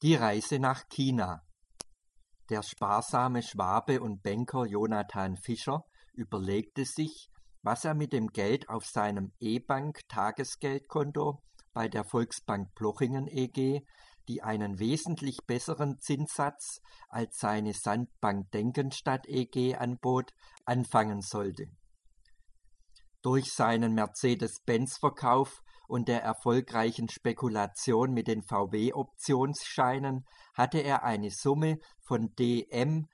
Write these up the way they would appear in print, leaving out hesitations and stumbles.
Die Reise nach China. Der sparsame Schwabe und Banker Jonathan Fischer überlegte sich, was er mit dem Geld auf seinem E-Bank-Tagesgeldkonto bei der Volksbank Plochingen eG, die einen wesentlich besseren Zinssatz als seine Sandbank Denkenstadt eG anbot, anfangen sollte. Durch seinen Mercedes-Benz-Verkauf und der erfolgreichen Spekulation mit den VW-Optionsscheinen hatte er eine Summe von DM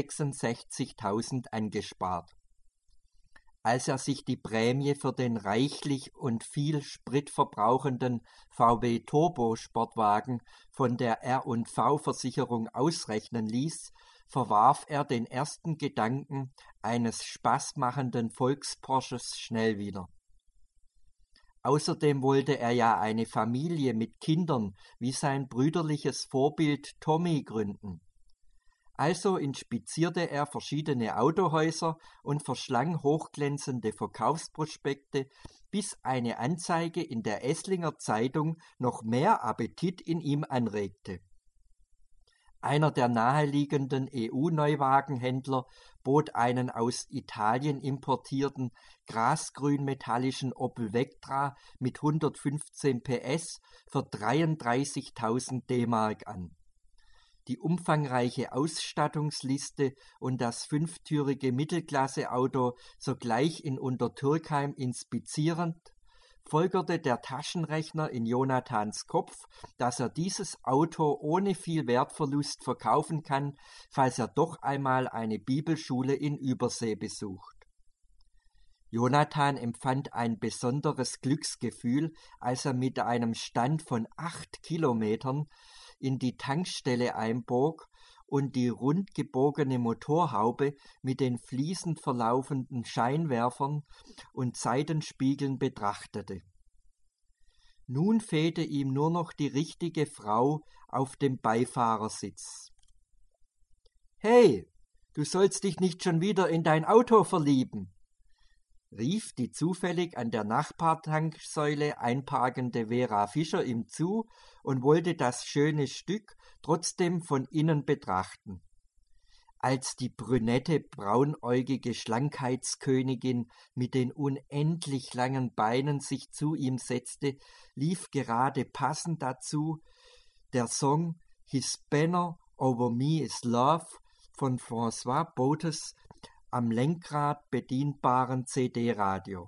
66.000 angespart. Als er sich die Prämie für den reichlich und viel Sprit verbrauchenden VW Turbo-Sportwagen von der R&V-Versicherung ausrechnen ließ, verwarf er den ersten Gedanken eines spaßmachenden Volksporsches schnell wieder. Außerdem wollte er ja eine Familie mit Kindern wie sein brüderliches Vorbild Tommy gründen. Also inspizierte er verschiedene Autohäuser und verschlang hochglänzende Verkaufsprospekte, bis eine Anzeige in der Esslinger Zeitung noch mehr Appetit in ihm anregte. Einer der naheliegenden EU-Neuwagenhändler bot einen aus Italien importierten grasgrün-metallischen Opel Vectra mit 115 PS für 33.000 D-Mark an. Die umfangreiche Ausstattungsliste und das fünftürige Mittelklasse-Auto sogleich in Untertürkheim inspizierend, folgerte der Taschenrechner in Jonathans Kopf, dass er dieses Auto ohne viel Wertverlust verkaufen kann, falls er doch einmal eine Bibelschule in Übersee besucht. Jonathan empfand ein besonderes Glücksgefühl, als er mit einem Stand von 8 Kilometern in die Tankstelle einbog und die rund gebogene Motorhaube mit den fließend verlaufenden Scheinwerfern und Seitenspiegeln betrachtete. Nun fehlte ihm nur noch die richtige Frau auf dem Beifahrersitz. »Hey, du sollst dich nicht schon wieder in dein Auto verlieben«, rief die zufällig an der Nachbartanksäule einparkende Vera Fischer ihm zu und wollte das schöne Stück trotzdem von innen betrachten. Als die brünette, braunäugige Schlankheitskönigin mit den unendlich langen Beinen sich zu ihm setzte, lief gerade passend dazu der Song His Banner Over Me is Love von François Botes am Lenkrad bedienbaren CD-Radio.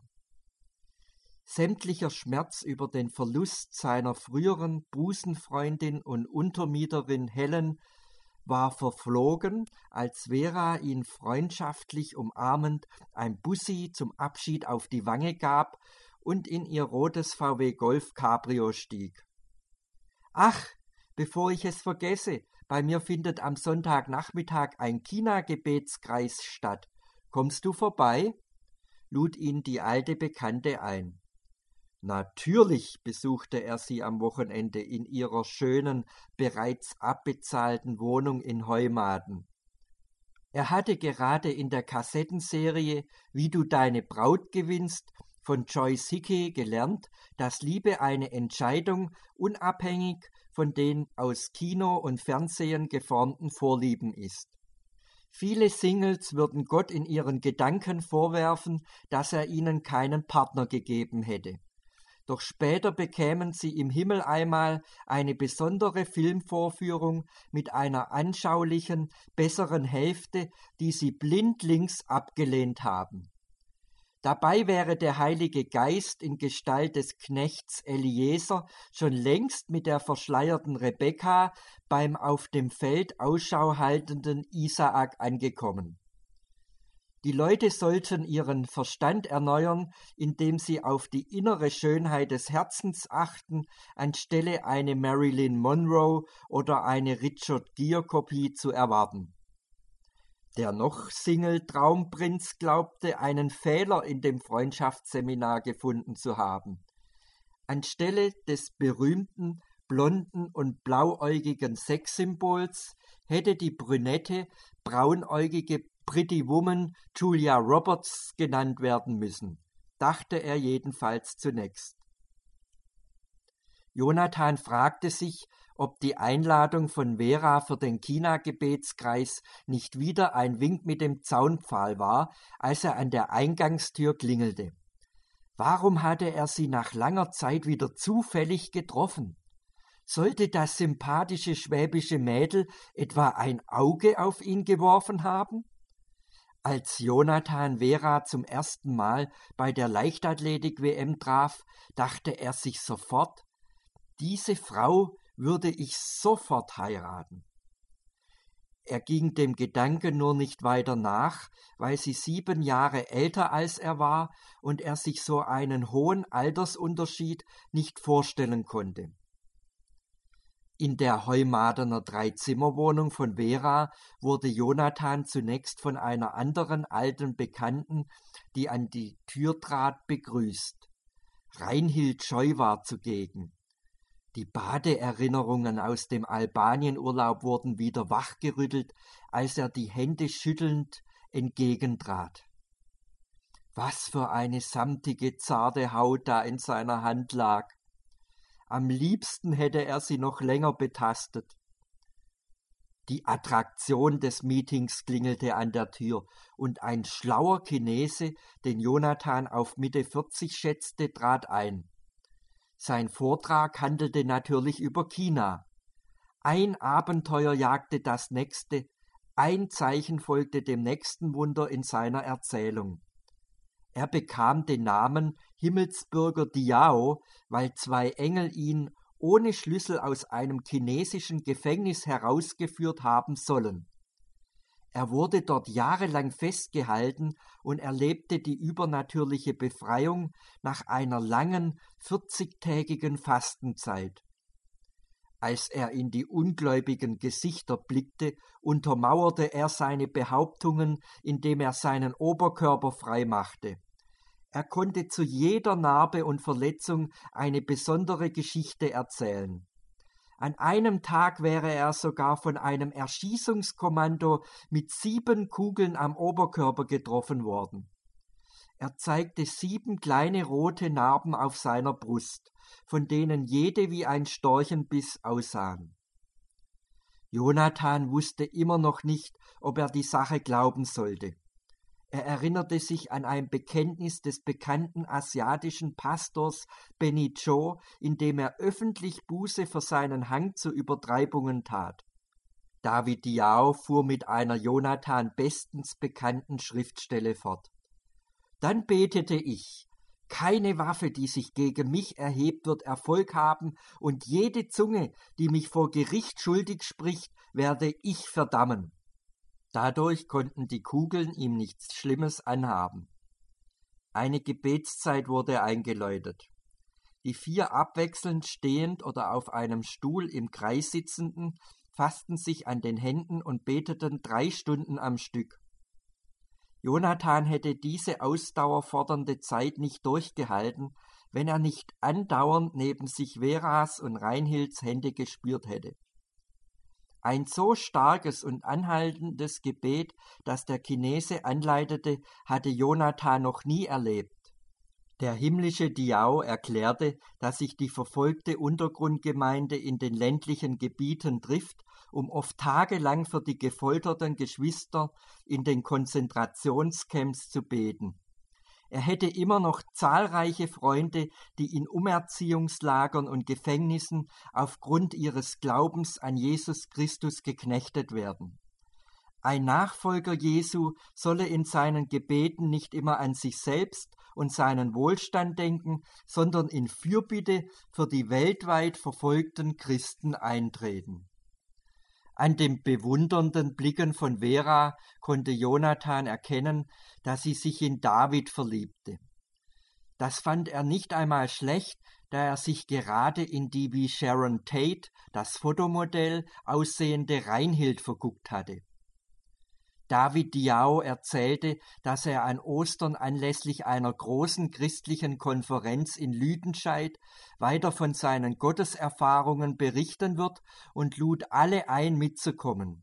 Sämtlicher Schmerz über den Verlust seiner früheren Busenfreundin und Untermieterin Helen war verflogen, als Vera ihn freundschaftlich umarmend ein Bussi zum Abschied auf die Wange gab und in ihr rotes VW Golf Cabrio stieg. »Ach, bevor ich es vergesse, bei mir findet am Sonntagnachmittag ein China-Gebetskreis statt. Kommst du vorbei?« lud ihn die alte Bekannte ein. Natürlich besuchte er sie am Wochenende in ihrer schönen, bereits abbezahlten Wohnung in Heumaden. Er hatte gerade in der Kassettenserie »Wie du deine Braut gewinnst« von Joyce Hickey gelernt, dass Liebe eine Entscheidung unabhängig von den aus Kino und Fernsehen geformten Vorlieben ist. Viele Singles würden Gott in ihren Gedanken vorwerfen, dass er ihnen keinen Partner gegeben hätte. Doch später bekämen sie im Himmel einmal eine besondere Filmvorführung mit einer anschaulichen, besseren Hälfte, die sie blindlings abgelehnt haben. Dabei wäre der Heilige Geist in Gestalt des Knechts Eliezer schon längst mit der verschleierten Rebekka beim auf dem Feld Ausschau haltenden Isaak angekommen. Die Leute sollten ihren Verstand erneuern, indem sie auf die innere Schönheit des Herzens achten, anstelle eine Marilyn Monroe oder eine Richard Gere-Kopie zu erwarten. Der noch Single-Traumprinz glaubte, einen Fehler in dem Freundschaftsseminar gefunden zu haben. Anstelle des berühmten, blonden und blauäugigen Sexsymbols hätte die brünette, braunäugige Pretty Woman Julia Roberts genannt werden müssen, dachte er jedenfalls zunächst. Jonathan fragte sich, ob die Einladung von Vera für den China-Gebetskreis nicht wieder ein Wink mit dem Zaunpfahl war, als er an der Eingangstür klingelte. Warum hatte er sie nach langer Zeit wieder zufällig getroffen? Sollte das sympathische schwäbische Mädel etwa ein Auge auf ihn geworfen haben? Als Jonathan Vera zum ersten Mal bei der Leichtathletik-WM traf, dachte er sich sofort, diese Frau würde ich sofort heiraten. Er ging dem Gedanken nur nicht weiter nach, weil sie 7 Jahre älter als er war und er sich so einen hohen Altersunterschied nicht vorstellen konnte. In der Heumadener 3-Zimmer-Wohnung von Vera wurde Jonathan zunächst von einer anderen alten Bekannten, die an die Tür trat, begrüßt. Reinhild Scheu war zugegen. Die Badeerinnerungen aus dem Albanienurlaub wurden wieder wachgerüttelt, als er die Hände schüttelnd entgegentrat. Was für eine samtige, zarte Haut da in seiner Hand lag. Am liebsten hätte er sie noch länger betastet. Die Attraktion des Meetings klingelte an der Tür und ein schlauer Chinese, den Jonathan auf Mitte 40 schätzte, trat ein. Sein Vortrag handelte natürlich über China. Ein Abenteuer jagte das nächste, ein Zeichen folgte dem nächsten Wunder in seiner Erzählung. Er bekam den Namen Himmelsbürger Diao, weil 2 Engel ihn ohne Schlüssel aus einem chinesischen Gefängnis herausgeführt haben sollen. Er wurde dort jahrelang festgehalten und erlebte die übernatürliche Befreiung nach einer langen 40-tägigen Fastenzeit. Als er in die ungläubigen Gesichter blickte, untermauerte er seine Behauptungen, indem er seinen Oberkörper frei machte. Er konnte zu jeder Narbe und Verletzung eine besondere Geschichte erzählen. An einem Tag wäre er sogar von einem Erschießungskommando mit 7 Kugeln am Oberkörper getroffen worden. Er zeigte 7 kleine rote Narben auf seiner Brust, von denen jede wie ein Storchenbiss aussahen. Jonathan wusste immer noch nicht, ob er die Sache glauben sollte. Er erinnerte sich an ein Bekenntnis des bekannten asiatischen Pastors Benny Cho, in dem er öffentlich Buße für seinen Hang zu Übertreibungen tat. David Diao fuhr mit einer Jonathan bestens bekannten Schriftstelle fort. Dann betete ich, keine Waffe, die sich gegen mich erhebt, wird Erfolg haben, und jede Zunge, die mich vor Gericht schuldig spricht, werde ich verdammen. Dadurch konnten die Kugeln ihm nichts Schlimmes anhaben. Eine Gebetszeit wurde eingeläutet. Die 4 abwechselnd stehend oder auf einem Stuhl im Kreis sitzenden fassten sich an den Händen und beteten 3 Stunden am Stück. Jonathan hätte diese ausdauerfordernde Zeit nicht durchgehalten, wenn er nicht andauernd neben sich Veras und Reinhilds Hände gespürt hätte. Ein so starkes und anhaltendes Gebet, das der Chinese anleitete, hatte Jonathan noch nie erlebt. Der himmlische Diao erklärte, dass sich die verfolgte Untergrundgemeinde in den ländlichen Gebieten trifft, um oft tagelang für die gefolterten Geschwister in den Konzentrationscamps zu beten. Er hätte immer noch zahlreiche Freunde, die in Umerziehungslagern und Gefängnissen aufgrund ihres Glaubens an Jesus Christus geknechtet werden. Ein Nachfolger Jesu solle in seinen Gebeten nicht immer an sich selbst und seinen Wohlstand denken, sondern in Fürbitte für die weltweit verfolgten Christen eintreten. An den bewundernden Blicken von Vera konnte Jonathan erkennen, dass sie sich in David verliebte. Das fand er nicht einmal schlecht, da er sich gerade in die wie Sharon Tate, das Fotomodell, aussehende Reinhild verguckt hatte. David Diao erzählte, dass er an Ostern anlässlich einer großen christlichen Konferenz in Lüdenscheid weiter von seinen Gotteserfahrungen berichten wird und lud alle ein, mitzukommen.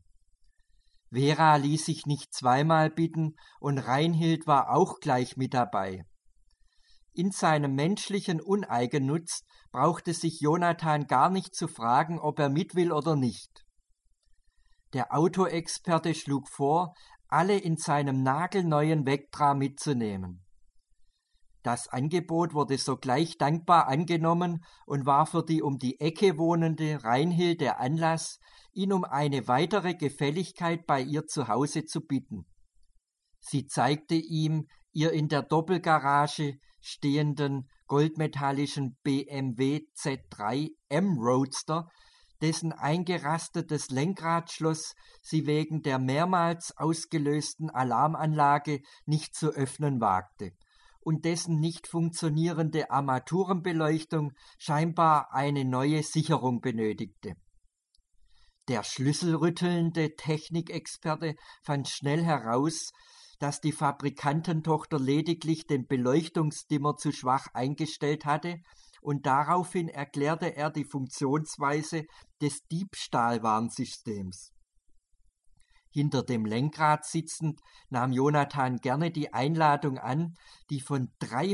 Vera ließ sich nicht zweimal bitten und Reinhild war auch gleich mit dabei. In seinem menschlichen Uneigennutz brauchte sich Jonathan gar nicht zu fragen, ob er mit will oder nicht. Der Autoexperte schlug vor, alle in seinem nagelneuen Vectra mitzunehmen. Das Angebot wurde sogleich dankbar angenommen und war für die um die Ecke wohnende Reinhild der Anlass, ihn um eine weitere Gefälligkeit bei ihr zu Hause zu bitten. Sie zeigte ihm ihr in der Doppelgarage stehenden goldmetallischen BMW Z3 M Roadster, dessen eingerastetes Lenkradschloss sie wegen der mehrmals ausgelösten Alarmanlage nicht zu öffnen wagte und dessen nicht funktionierende Armaturenbeleuchtung scheinbar eine neue Sicherung benötigte. Der schlüsselrüttelnde Technikexperte fand schnell heraus, dass die Fabrikantentochter lediglich den Beleuchtungsdimmer zu schwach eingestellt hatte, und daraufhin erklärte er die Funktionsweise des Diebstahlwarnsystems. Hinter dem Lenkrad sitzend nahm Jonathan gerne die Einladung an, die von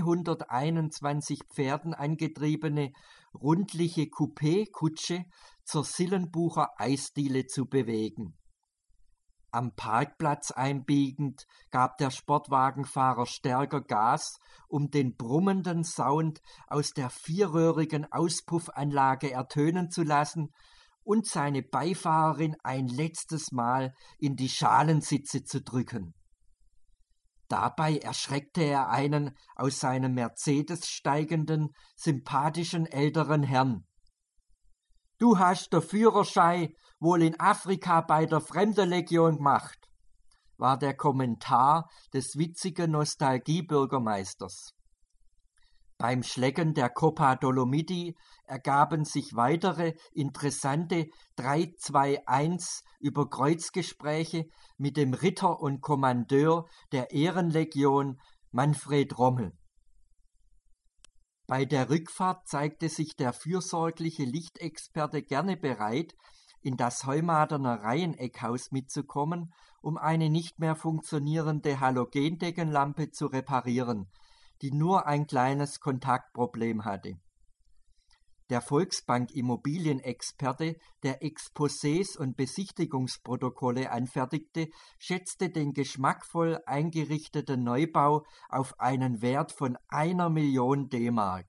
321 Pferden angetriebene rundliche Coupé-Kutsche zur Sillenbucher Eisdiele zu bewegen. Am Parkplatz einbiegend gab der Sportwagenfahrer stärker Gas, um den brummenden Sound aus der vierröhrigen Auspuffanlage ertönen zu lassen und seine Beifahrerin ein letztes Mal in die Schalensitze zu drücken. Dabei erschreckte er einen aus seinem Mercedes steigenden, sympathischen älteren Herrn. »Du hast der Führerschein wohl in Afrika bei der Fremdenlegion gemacht«, war der Kommentar des witzigen Nostalgiebürgermeisters. Beim Schlecken der Coppa Dolomiti ergaben sich weitere interessante 3-2-1 Überkreuzgespräche mit dem Ritter und Kommandeur der Ehrenlegion Manfred Rommel. Bei der Rückfahrt zeigte sich der fürsorgliche Lichtexperte gerne bereit, in das Heumadener Reiheneckhaus mitzukommen, um eine nicht mehr funktionierende Halogendeckenlampe zu reparieren, die nur ein kleines Kontaktproblem hatte. Der Volksbank-Immobilienexperte, der Exposés und Besichtigungsprotokolle anfertigte, schätzte den geschmackvoll eingerichteten Neubau auf einen Wert von 1 Million D-Mark.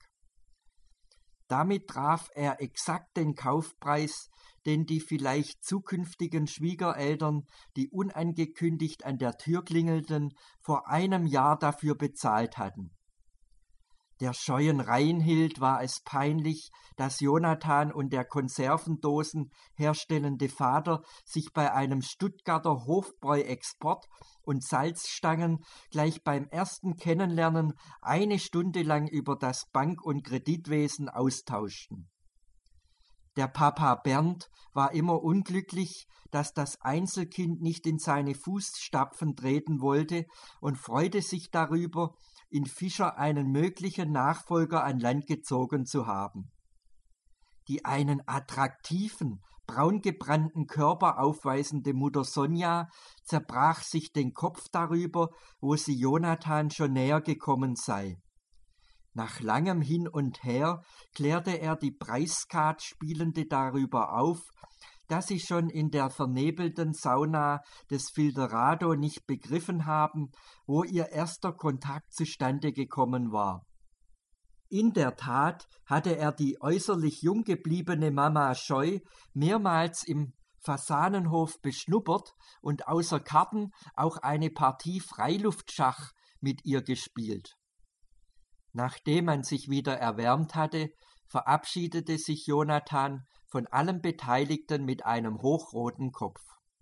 Damit traf er exakt den Kaufpreis, den die vielleicht zukünftigen Schwiegereltern, die unangekündigt an der Tür klingelten, vor einem Jahr dafür bezahlt hatten. Der scheuen Reinhild war es peinlich, dass Jonathan und der Konservendosen herstellende Vater sich bei einem Stuttgarter Hofbräu-Export und Salzstangen gleich beim ersten Kennenlernen 1 Stunde lang über das Bank- und Kreditwesen austauschten. Der Papa Bernd war immer unglücklich, dass das Einzelkind nicht in seine Fußstapfen treten wollte und freute sich darüber, in Fischer einen möglichen Nachfolger an Land gezogen zu haben. Die einen attraktiven, braungebrannten Körper aufweisende Mutter Sonja zerbrach sich den Kopf darüber, wo sie Jonathan schon näher gekommen sei. Nach langem Hin und Her klärte er die Preisskat Spielende darüber auf, dass sie schon in der vernebelten Sauna des Filterado nicht begriffen haben, wo ihr erster Kontakt zustande gekommen war. In der Tat hatte er die äußerlich jung gebliebene Mama Scheu mehrmals im Fasanenhof beschnuppert und außer Karten auch eine Partie Freiluftschach mit ihr gespielt. Nachdem man sich wieder erwärmt hatte, verabschiedete sich Jonathan von allen Beteiligten mit einem hochroten Kopf.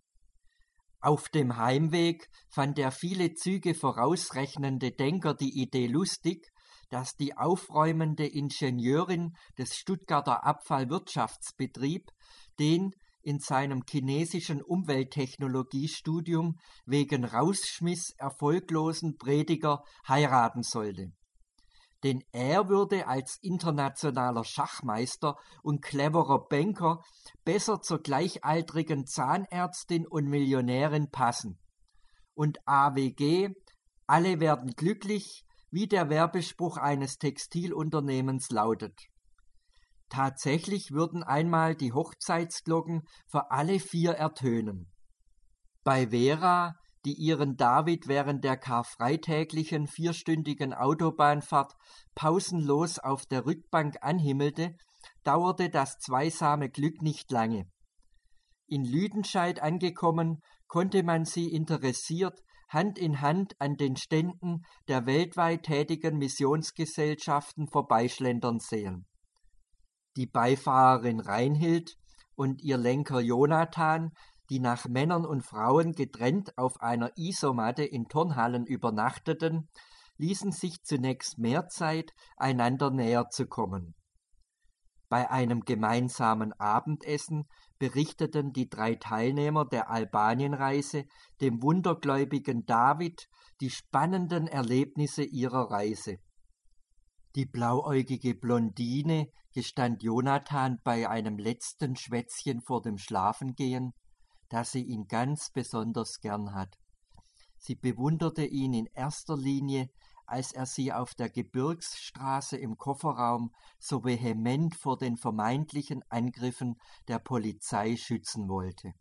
Auf dem Heimweg fand der viele Züge vorausrechnende Denker die Idee lustig, dass die aufräumende Ingenieurin des Stuttgarter Abfallwirtschaftsbetrieb den in seinem chinesischen Umwelttechnologiestudium wegen Rausschmiss erfolglosen Prediger heiraten sollte. Denn er würde als internationaler Schachmeister und cleverer Banker besser zur gleichaltrigen Zahnärztin und Millionärin passen. Und AWG, alle werden glücklich, wie der Werbespruch eines Textilunternehmens lautet. Tatsächlich würden einmal die Hochzeitsglocken für alle 4 ertönen. Bei Vera, die ihren David während der karfreitäglichen 4-stündigen Autobahnfahrt pausenlos auf der Rückbank anhimmelte, dauerte das zweisame Glück nicht lange. In Lüdenscheid angekommen, konnte man sie interessiert Hand in Hand an den Ständen der weltweit tätigen Missionsgesellschaften vorbeischlendern sehen. Die Beifahrerin Reinhild und ihr Lenker Jonathan, die nach Männern und Frauen getrennt auf einer Isomatte in Turnhallen übernachteten, ließen sich zunächst mehr Zeit, einander näher zu kommen. Bei einem gemeinsamen Abendessen berichteten die 3 Teilnehmer der Albanienreise dem wundergläubigen David die spannenden Erlebnisse ihrer Reise. Die blauäugige Blondine, gestand Jonathan bei einem letzten Schwätzchen vor dem Schlafengehen, dass sie ihn ganz besonders gern hat. Sie bewunderte ihn in erster Linie, als er sie auf der Gebirgsstraße im Kofferraum so vehement vor den vermeintlichen Angriffen der Polizei schützen wollte.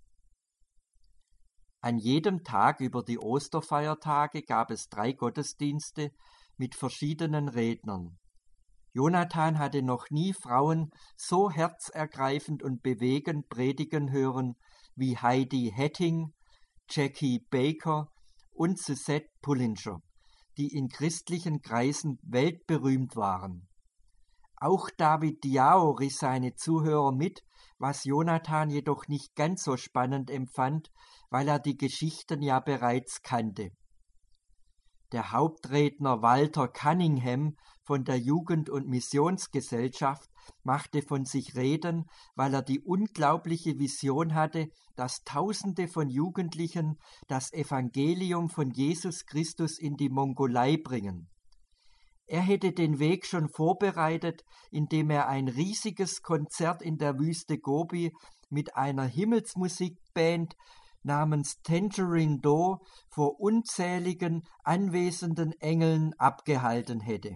An jedem Tag über die Osterfeiertage gab es 3 Gottesdienste mit verschiedenen Rednern. Jonathan hatte noch nie Frauen so herzergreifend und bewegend predigen hören wie Heidi Hetting, Jackie Baker und Suzette Pullinger, die in christlichen Kreisen weltberühmt waren. Auch David Diao riss seine Zuhörer mit, was Jonathan jedoch nicht ganz so spannend empfand, weil er die Geschichten ja bereits kannte. Der Hauptredner Walter Cunningham von der Jugend- und Missionsgesellschaft machte von sich reden, weil er die unglaubliche Vision hatte, dass Tausende von Jugendlichen das Evangelium von Jesus Christus in die Mongolei bringen. Er hätte den Weg schon vorbereitet, indem er ein riesiges Konzert in der Wüste Gobi mit einer Himmelsmusikband namens Tangerine Do vor unzähligen anwesenden Engeln abgehalten hätte.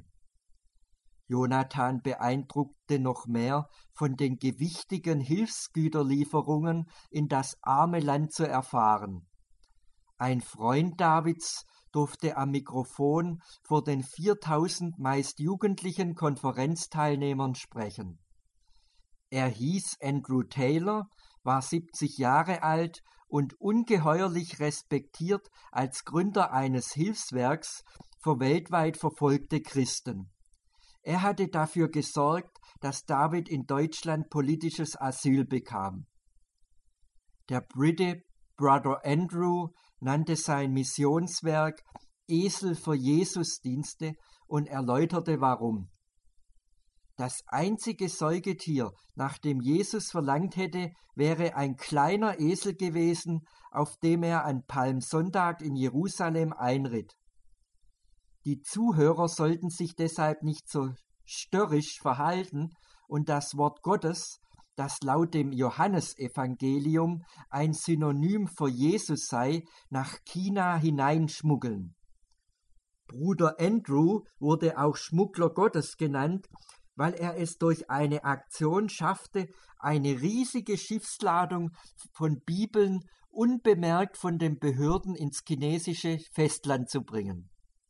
Jonathan beeindruckte noch mehr, von den gewichtigen Hilfsgüterlieferungen in das arme Land zu erfahren. Ein Freund Davids durfte am Mikrofon vor den 4000 meist jugendlichen Konferenzteilnehmern sprechen. Er hieß Andrew Taylor, war 70 Jahre alt und ungeheuerlich respektiert als Gründer eines Hilfswerks für weltweit verfolgte Christen. Er hatte dafür gesorgt, dass David in Deutschland politisches Asyl bekam. Der Brite Brother Andrew nannte sein Missionswerk Esel für Jesus-Dienste und erläuterte warum. Das einzige Säugetier, nach dem Jesus verlangt hätte, wäre ein kleiner Esel gewesen, auf dem er an Palmsonntag in Jerusalem einritt. Die Zuhörer sollten sich deshalb nicht so störrisch verhalten und das Wort Gottes, das laut dem Johannesevangelium ein Synonym für Jesus sei, nach China hineinschmuggeln. Bruder Andrew wurde auch Schmuggler Gottes genannt, weil er es durch eine Aktion schaffte, eine riesige Schiffsladung von Bibeln unbemerkt von den Behörden ins chinesische Festland zu bringen.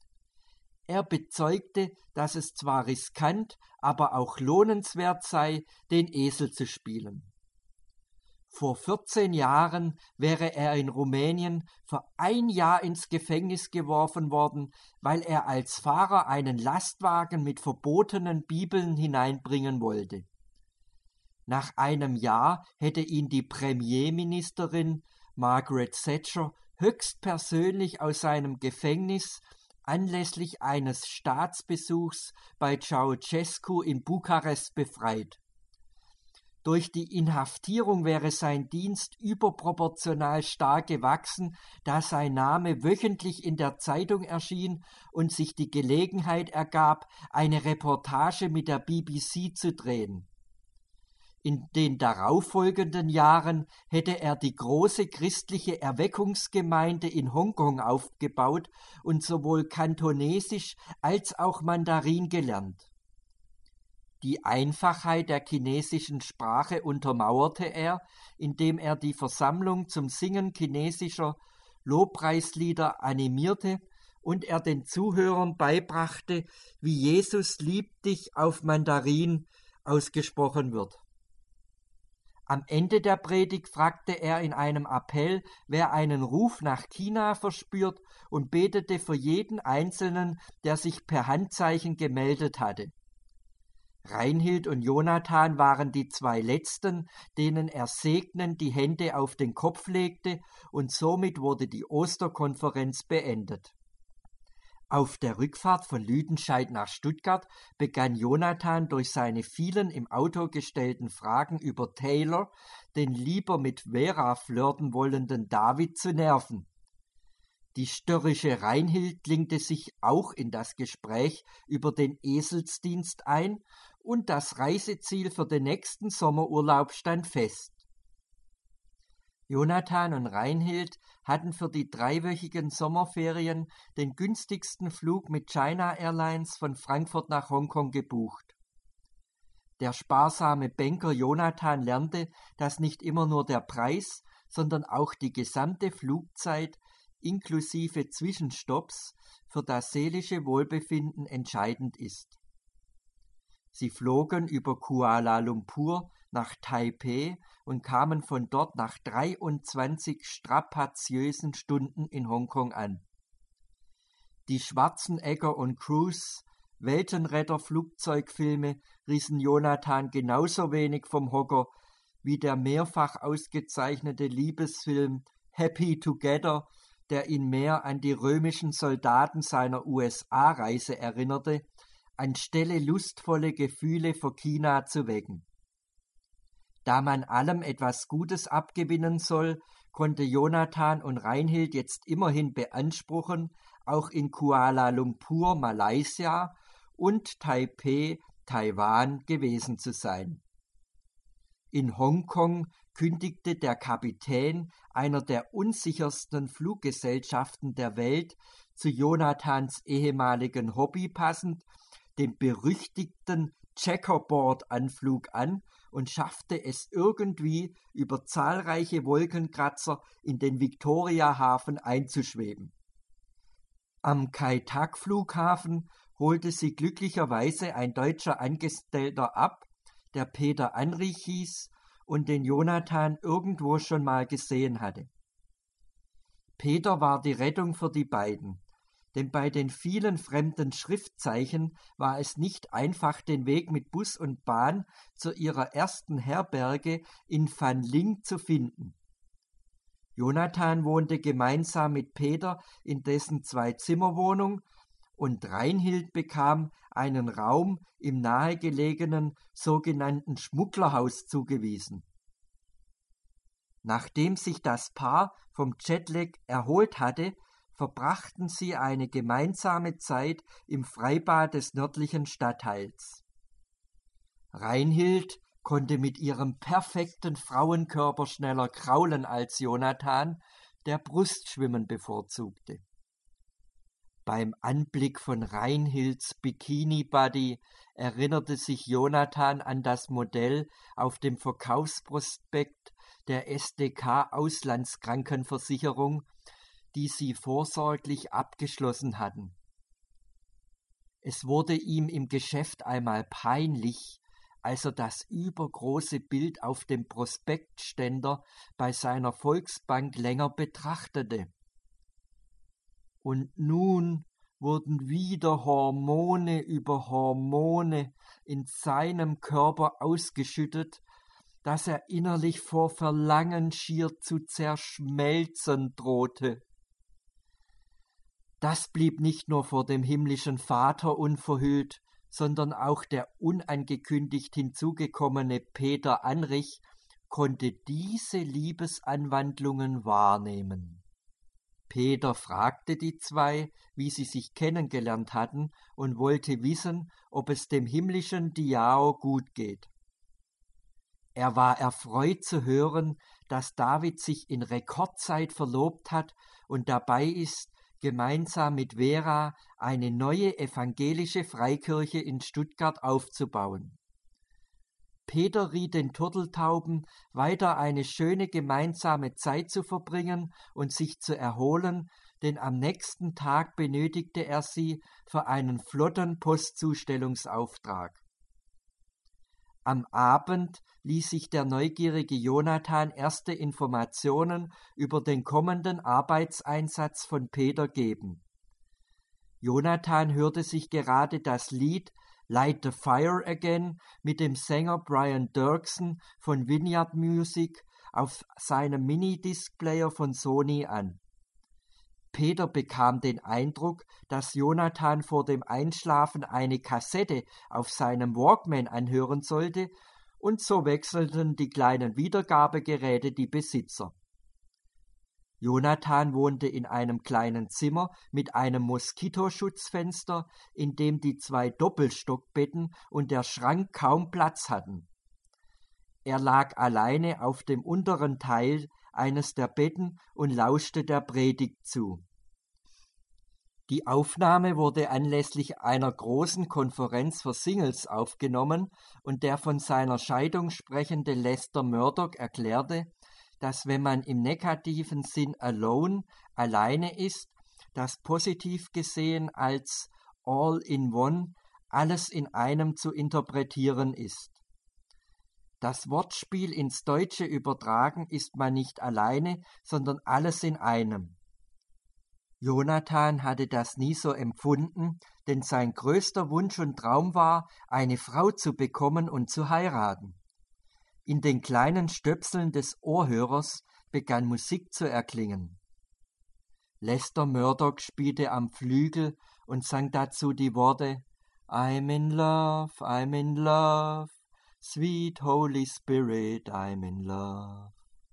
Er bezeugte, dass es zwar riskant, aber auch lohnenswert sei, den Esel zu spielen. Vor 14 Jahren wäre er in Rumänien für 1 Jahr ins Gefängnis geworfen worden, weil er als Fahrer einen Lastwagen mit verbotenen Bibeln hineinbringen wollte. Nach einem Jahr hätte ihn die Premierministerin Margaret Thatcher höchstpersönlich aus seinem Gefängnis anlässlich eines Staatsbesuchs bei Ceausescu in Bukarest befreit. Durch die Inhaftierung wäre sein Dienst überproportional stark gewachsen, da sein Name wöchentlich in der Zeitung erschien und sich die Gelegenheit ergab, eine Reportage mit der BBC zu drehen. In den darauffolgenden Jahren hätte er die große christliche Erweckungsgemeinde in Hongkong aufgebaut und sowohl Kantonesisch als auch Mandarin gelernt. Die Einfachheit der chinesischen Sprache untermauerte er, indem er die Versammlung zum Singen chinesischer Lobpreislieder animierte und er den Zuhörern beibrachte, wie Jesus liebt dich auf Mandarin ausgesprochen wird. Am Ende der Predigt fragte er in einem Appell, wer einen Ruf nach China verspürt, und betete für jeden Einzelnen, der sich per Handzeichen gemeldet hatte. Reinhild und Jonathan waren die zwei Letzten, denen er segnend die Hände auf den Kopf legte, und somit wurde die Osterkonferenz beendet. Auf der Rückfahrt von Lüdenscheid nach Stuttgart begann Jonathan durch seine vielen im Auto gestellten Fragen über Taylor den lieber mit Vera flirten wollenden David zu nerven. Die störrische Reinhild klingte sich auch in das Gespräch über den Eselsdienst ein und das Reiseziel für den nächsten Sommerurlaub stand fest. Jonathan und Reinhild hatten für die 3-wöchigen Sommerferien den günstigsten Flug mit China Airlines von Frankfurt nach Hongkong gebucht. Der sparsame Banker Jonathan lernte, dass nicht immer nur der Preis, sondern auch die gesamte Flugzeit inklusive Zwischenstopps für das seelische Wohlbefinden entscheidend ist. Sie flogen über Kuala Lumpur nach Taipeh und kamen von dort nach 23 strapaziösen Stunden in Hongkong an. Die Schwarzenegger und Cruise Weltenretter-Flugzeugfilme rissen Jonathan genauso wenig vom Hocker wie der mehrfach ausgezeichnete Liebesfilm Happy Together, der ihn mehr an die römischen Soldaten seiner USA-Reise erinnerte, anstelle lustvolle Gefühle für China zu wecken. Da man allem etwas Gutes abgewinnen soll, konnte Jonathan und Reinhild jetzt immerhin beanspruchen, auch in Kuala Lumpur, Malaysia und Taipeh, Taiwan gewesen zu sein. In Hongkong kündigte der Kapitän einer der unsichersten Fluggesellschaften der Welt zu Jonathans ehemaligen Hobby passend den berüchtigten Checkerboard-Anflug an und schaffte es irgendwie, über zahlreiche Wolkenkratzer in den Victoria-Hafen einzuschweben. Am Kai-Tak-Flughafen holte sie glücklicherweise ein deutscher Angestellter ab, der Peter Anrich hieß und den Jonathan irgendwo schon mal gesehen hatte. Peter war die Rettung für die beiden, denn bei den vielen fremden Schriftzeichen war es nicht einfach, den Weg mit Bus und Bahn zu ihrer ersten Herberge in Van Ling zu finden. Jonathan wohnte gemeinsam mit Peter in dessen 2-Zimmer-Wohnung und Reinhild bekam einen Raum im nahegelegenen sogenannten Schmugglerhaus zugewiesen. Nachdem sich das Paar vom Jetlag erholt hatte, verbrachten sie eine gemeinsame Zeit im Freibad des nördlichen Stadtteils. Reinhild konnte mit ihrem perfekten Frauenkörper schneller kraulen als Jonathan, der Brustschwimmen bevorzugte. Beim Anblick von Reinhilds Bikini-Body erinnerte sich Jonathan an das Modell auf dem Verkaufsprospekt der SDK-Auslandskrankenversicherung, die sie vorsorglich abgeschlossen hatten. Es wurde ihm im Geschäft einmal peinlich, als er das übergroße Bild auf dem Prospektständer bei seiner Volksbank länger betrachtete. Und nun wurden wieder Hormone über Hormone in seinem Körper ausgeschüttet, dass er innerlich vor Verlangen schier zu zerschmelzen drohte. Das blieb nicht nur vor dem himmlischen Vater unverhüllt, sondern auch der unangekündigt hinzugekommene Peter Anrich konnte diese Liebesanwandlungen wahrnehmen. Peter fragte die zwei, wie sie sich kennengelernt hatten, und wollte wissen, ob es dem himmlischen Diao gut geht. Er war erfreut zu hören, dass David sich in Rekordzeit verlobt hat und dabei ist, gemeinsam mit Vera eine neue evangelische Freikirche in Stuttgart aufzubauen. Peter riet den Turteltauben, weiter eine schöne gemeinsame Zeit zu verbringen und sich zu erholen, denn am nächsten Tag benötigte er sie für einen flotten Postzustellungsauftrag. Am Abend ließ sich der neugierige Jonathan erste Informationen über den kommenden Arbeitseinsatz von Peter geben. Jonathan hörte sich gerade das Lied Light the Fire Again mit dem Sänger Brian Doerksen von Vineyard Music auf seinem Mini-Discplayer von Sony an. Peter bekam den Eindruck, dass Jonathan vor dem Einschlafen eine Kassette auf seinem Walkman anhören sollte, und so wechselten die kleinen Wiedergabegeräte die Besitzer. Jonathan wohnte in einem kleinen Zimmer mit einem Moskitoschutzfenster, in dem die 2 Doppelstockbetten und der Schrank kaum Platz hatten. Er lag alleine auf dem unteren Teil eines der Betten und lauschte der Predigt zu. Die Aufnahme wurde anlässlich einer großen Konferenz für Singles aufgenommen und der von seiner Scheidung sprechende Lester Murdoch erklärte, dass wenn man im negativen Sinn alone, alleine ist, das positiv gesehen als all in one, alles in einem zu interpretieren ist. Das Wortspiel ins Deutsche übertragen ist man nicht alleine, sondern alles in einem. Jonathan hatte das nie so empfunden, denn sein größter Wunsch und Traum war, eine Frau zu bekommen und zu heiraten. In den kleinen Stöpseln des Ohrhörers begann Musik zu erklingen. Lester Murdoch spielte am Flügel und sang dazu die Worte I'm in love, sweet Holy Spirit, I'm in love.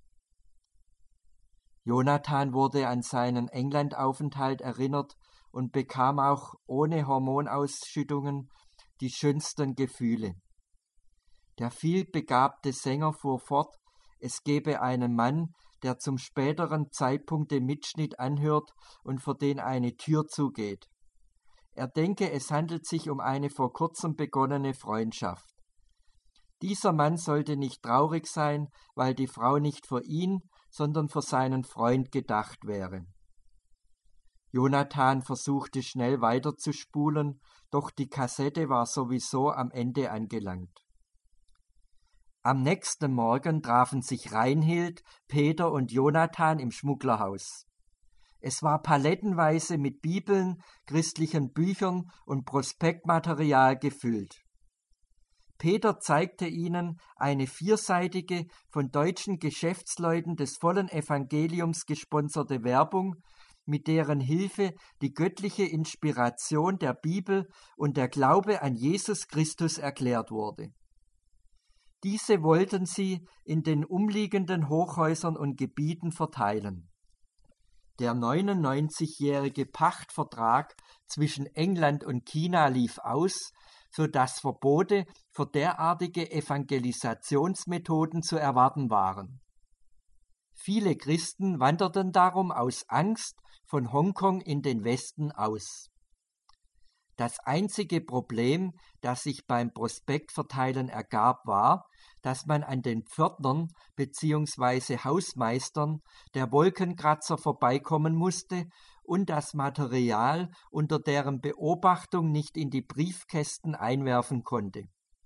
Jonathan wurde an seinen Englandaufenthalt erinnert und bekam auch ohne Hormonausschüttungen die schönsten Gefühle. Der vielbegabte Sänger fuhr fort, es gebe einen Mann, der zum späteren Zeitpunkt den Mitschnitt anhört und für den eine Tür zugeht. Er denke, es handelt sich um eine vor kurzem begonnene Freundschaft. Dieser Mann sollte nicht traurig sein, weil die Frau nicht für ihn, sondern für seinen Freund gedacht wäre. Jonathan versuchte schnell weiterzuspulen, doch die Kassette war sowieso am Ende angelangt. Am nächsten Morgen trafen sich Reinhild, Peter und Jonathan im Schmugglerhaus. Es war palettenweise mit Bibeln, christlichen Büchern und Prospektmaterial gefüllt. Peter zeigte ihnen eine 4-seitige, von deutschen Geschäftsleuten des vollen Evangeliums gesponserte Werbung, mit deren Hilfe die göttliche Inspiration der Bibel und der Glaube an Jesus Christus erklärt wurde. Diese wollten sie in den umliegenden Hochhäusern und Gebieten verteilen. Der 99-jährige Pachtvertrag zwischen England und China lief aus, sodass Verbote für derartige Evangelisationsmethoden zu erwarten waren. Viele Christen wanderten darum aus Angst von Hongkong in den Westen aus. Das einzige Problem, das sich beim Prospektverteilen ergab, war, dass man an den Pförtnern bzw. Hausmeistern der Wolkenkratzer vorbeikommen musste und das Material unter deren Beobachtung nicht in die Briefkästen einwerfen konnte.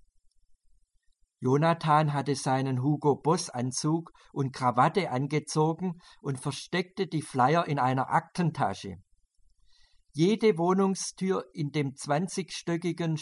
Jonathan hatte seinen Hugo-Boss-Anzug und Krawatte angezogen und versteckte die Flyer in einer Aktentasche. Jede Wohnungstür in dem 20-stöckigen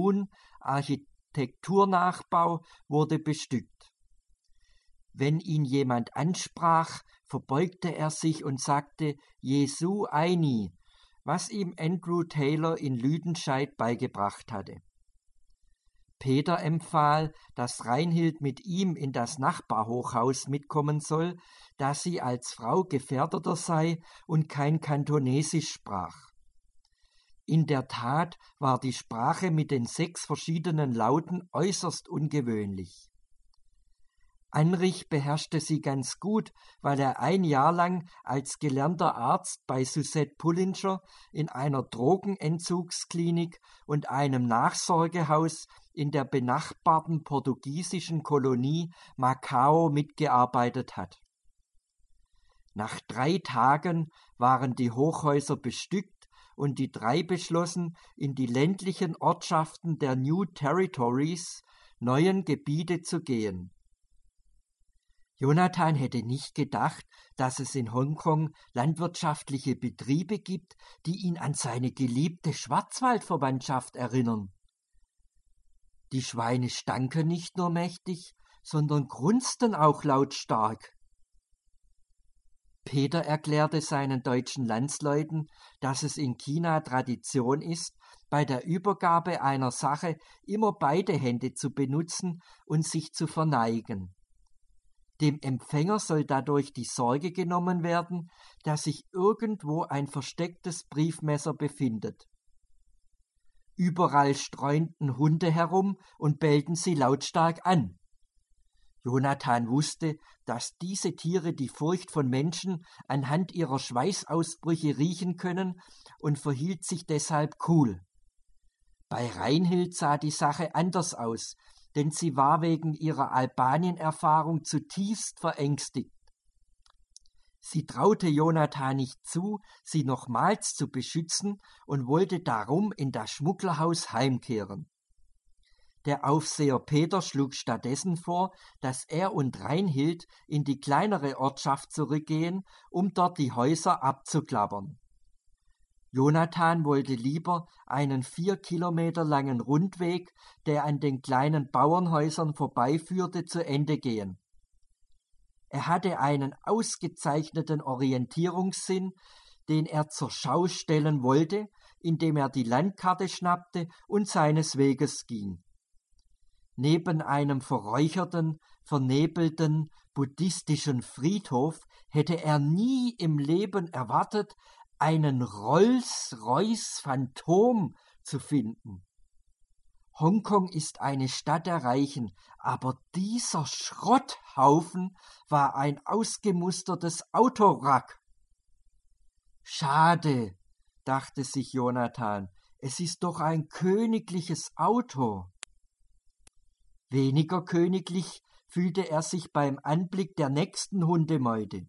Sharoon-Architekturnachbau wurde bestückt. Wenn ihn jemand ansprach, verbeugte er sich und sagte Jesu Eini, was ihm Andrew Taylor in Lüdenscheid beigebracht hatte. Peter empfahl, dass Reinhild mit ihm in das Nachbarhochhaus mitkommen soll, da sie als Frau gefährdeter sei und kein Kantonesisch sprach. In der Tat war die Sprache mit den 6 verschiedenen Lauten äußerst ungewöhnlich. Anrich beherrschte sie ganz gut, weil er ein Jahr lang als gelernter Arzt bei Suzette Pullinger in einer Drogenentzugsklinik und einem Nachsorgehaus in der benachbarten portugiesischen Kolonie Macao mitgearbeitet hat. Nach 3 Tagen waren die Hochhäuser bestückt und die 3 beschlossen, in die ländlichen Ortschaften der New Territories, neuen Gebiete zu gehen. Jonathan hätte nicht gedacht, dass es in Hongkong landwirtschaftliche Betriebe gibt, die ihn an seine geliebte Schwarzwaldverwandtschaft erinnern. Die Schweine stanken nicht nur mächtig, sondern grunzten auch lautstark. Peter erklärte seinen deutschen Landsleuten, dass es in China Tradition ist, bei der Übergabe einer Sache immer beide Hände zu benutzen und sich zu verneigen. Dem Empfänger soll dadurch die Sorge genommen werden, dass sich irgendwo ein verstecktes Briefmesser befindet. Überall streunten Hunde herum und bellten sie lautstark an. Jonathan wusste, dass diese Tiere die Furcht von Menschen anhand ihrer Schweißausbrüche riechen können und verhielt sich deshalb cool. Bei Reinhild sah die Sache anders aus, denn sie war wegen ihrer Albanien-Erfahrung zutiefst verängstigt. Sie traute Jonathan nicht zu, sie nochmals zu beschützen und wollte darum in das Schmugglerhaus heimkehren. Der Aufseher Peter schlug stattdessen vor, dass er und Reinhild in die kleinere Ortschaft zurückgehen, um dort die Häuser abzuklappern. Jonathan wollte lieber einen 4 Kilometer langen Rundweg, der an den kleinen Bauernhäusern vorbeiführte, zu Ende gehen. Er hatte einen ausgezeichneten Orientierungssinn, den er zur Schau stellen wollte, indem er die Landkarte schnappte und seines Weges ging. Neben einem verräucherten, vernebelten, buddhistischen Friedhof hätte er nie im Leben erwartet, einen Rolls-Royce Phantom zu finden. Hongkong ist eine Stadt der Reichen, aber dieser Schrotthaufen war ein ausgemustertes Autorad. Schade, dachte sich Jonathan, es ist doch ein königliches Auto. Weniger königlich fühlte er sich beim Anblick der nächsten Hundemeute.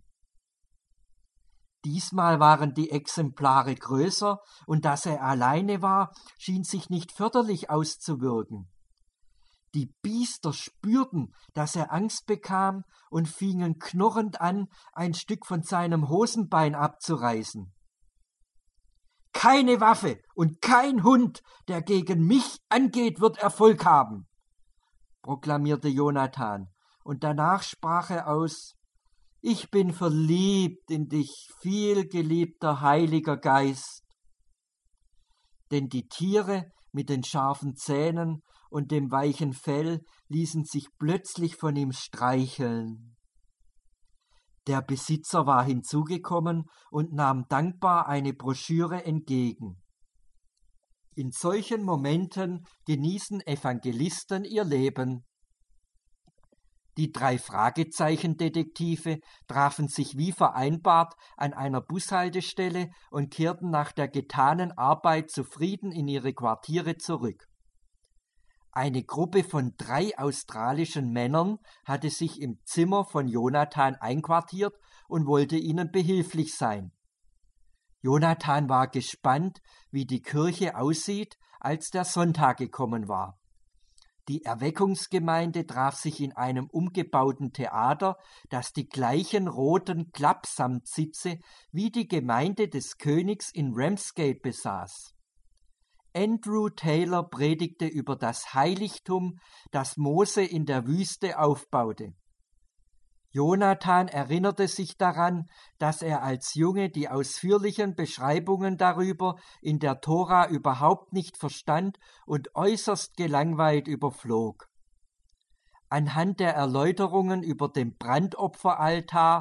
Diesmal waren die Exemplare größer, und dass er alleine war, schien sich nicht förderlich auszuwirken. Die Biester spürten, dass er Angst bekam und fingen knurrend an, ein Stück von seinem Hosenbein abzureißen. »Keine Waffe und kein Hund, der gegen mich angeht, wird Erfolg haben«, proklamierte Jonathan, und danach sprach er aus: »Ich bin verliebt in dich, vielgeliebter Heiliger Geist.« Denn die Tiere mit den scharfen Zähnen und dem weichen Fell ließen sich plötzlich von ihm streicheln. Der Besitzer war hinzugekommen und nahm dankbar eine Broschüre entgegen. In solchen Momenten genießen Evangelisten ihr Leben. Die 3 Fragezeichen-Detektive trafen sich wie vereinbart an einer Bushaltestelle und kehrten nach der getanen Arbeit zufrieden in ihre Quartiere zurück. Eine Gruppe von 3 australischen Männern hatte sich im Zimmer von Jonathan einquartiert und wollte ihnen behilflich sein. Jonathan war gespannt, wie die Kirche aussieht, als der Sonntag gekommen war. Die Erweckungsgemeinde traf sich in einem umgebauten Theater, das die gleichen roten Klappsamtsitze wie die Gemeinde des Königs in Ramsgate besaß. Andrew Taylor predigte über das Heiligtum, das Mose in der Wüste aufbaute. Jonathan erinnerte sich daran, dass er als Junge die ausführlichen Beschreibungen darüber in der Tora überhaupt nicht verstand und äußerst gelangweilt überflog. Anhand der Erläuterungen über den Brandopferaltar,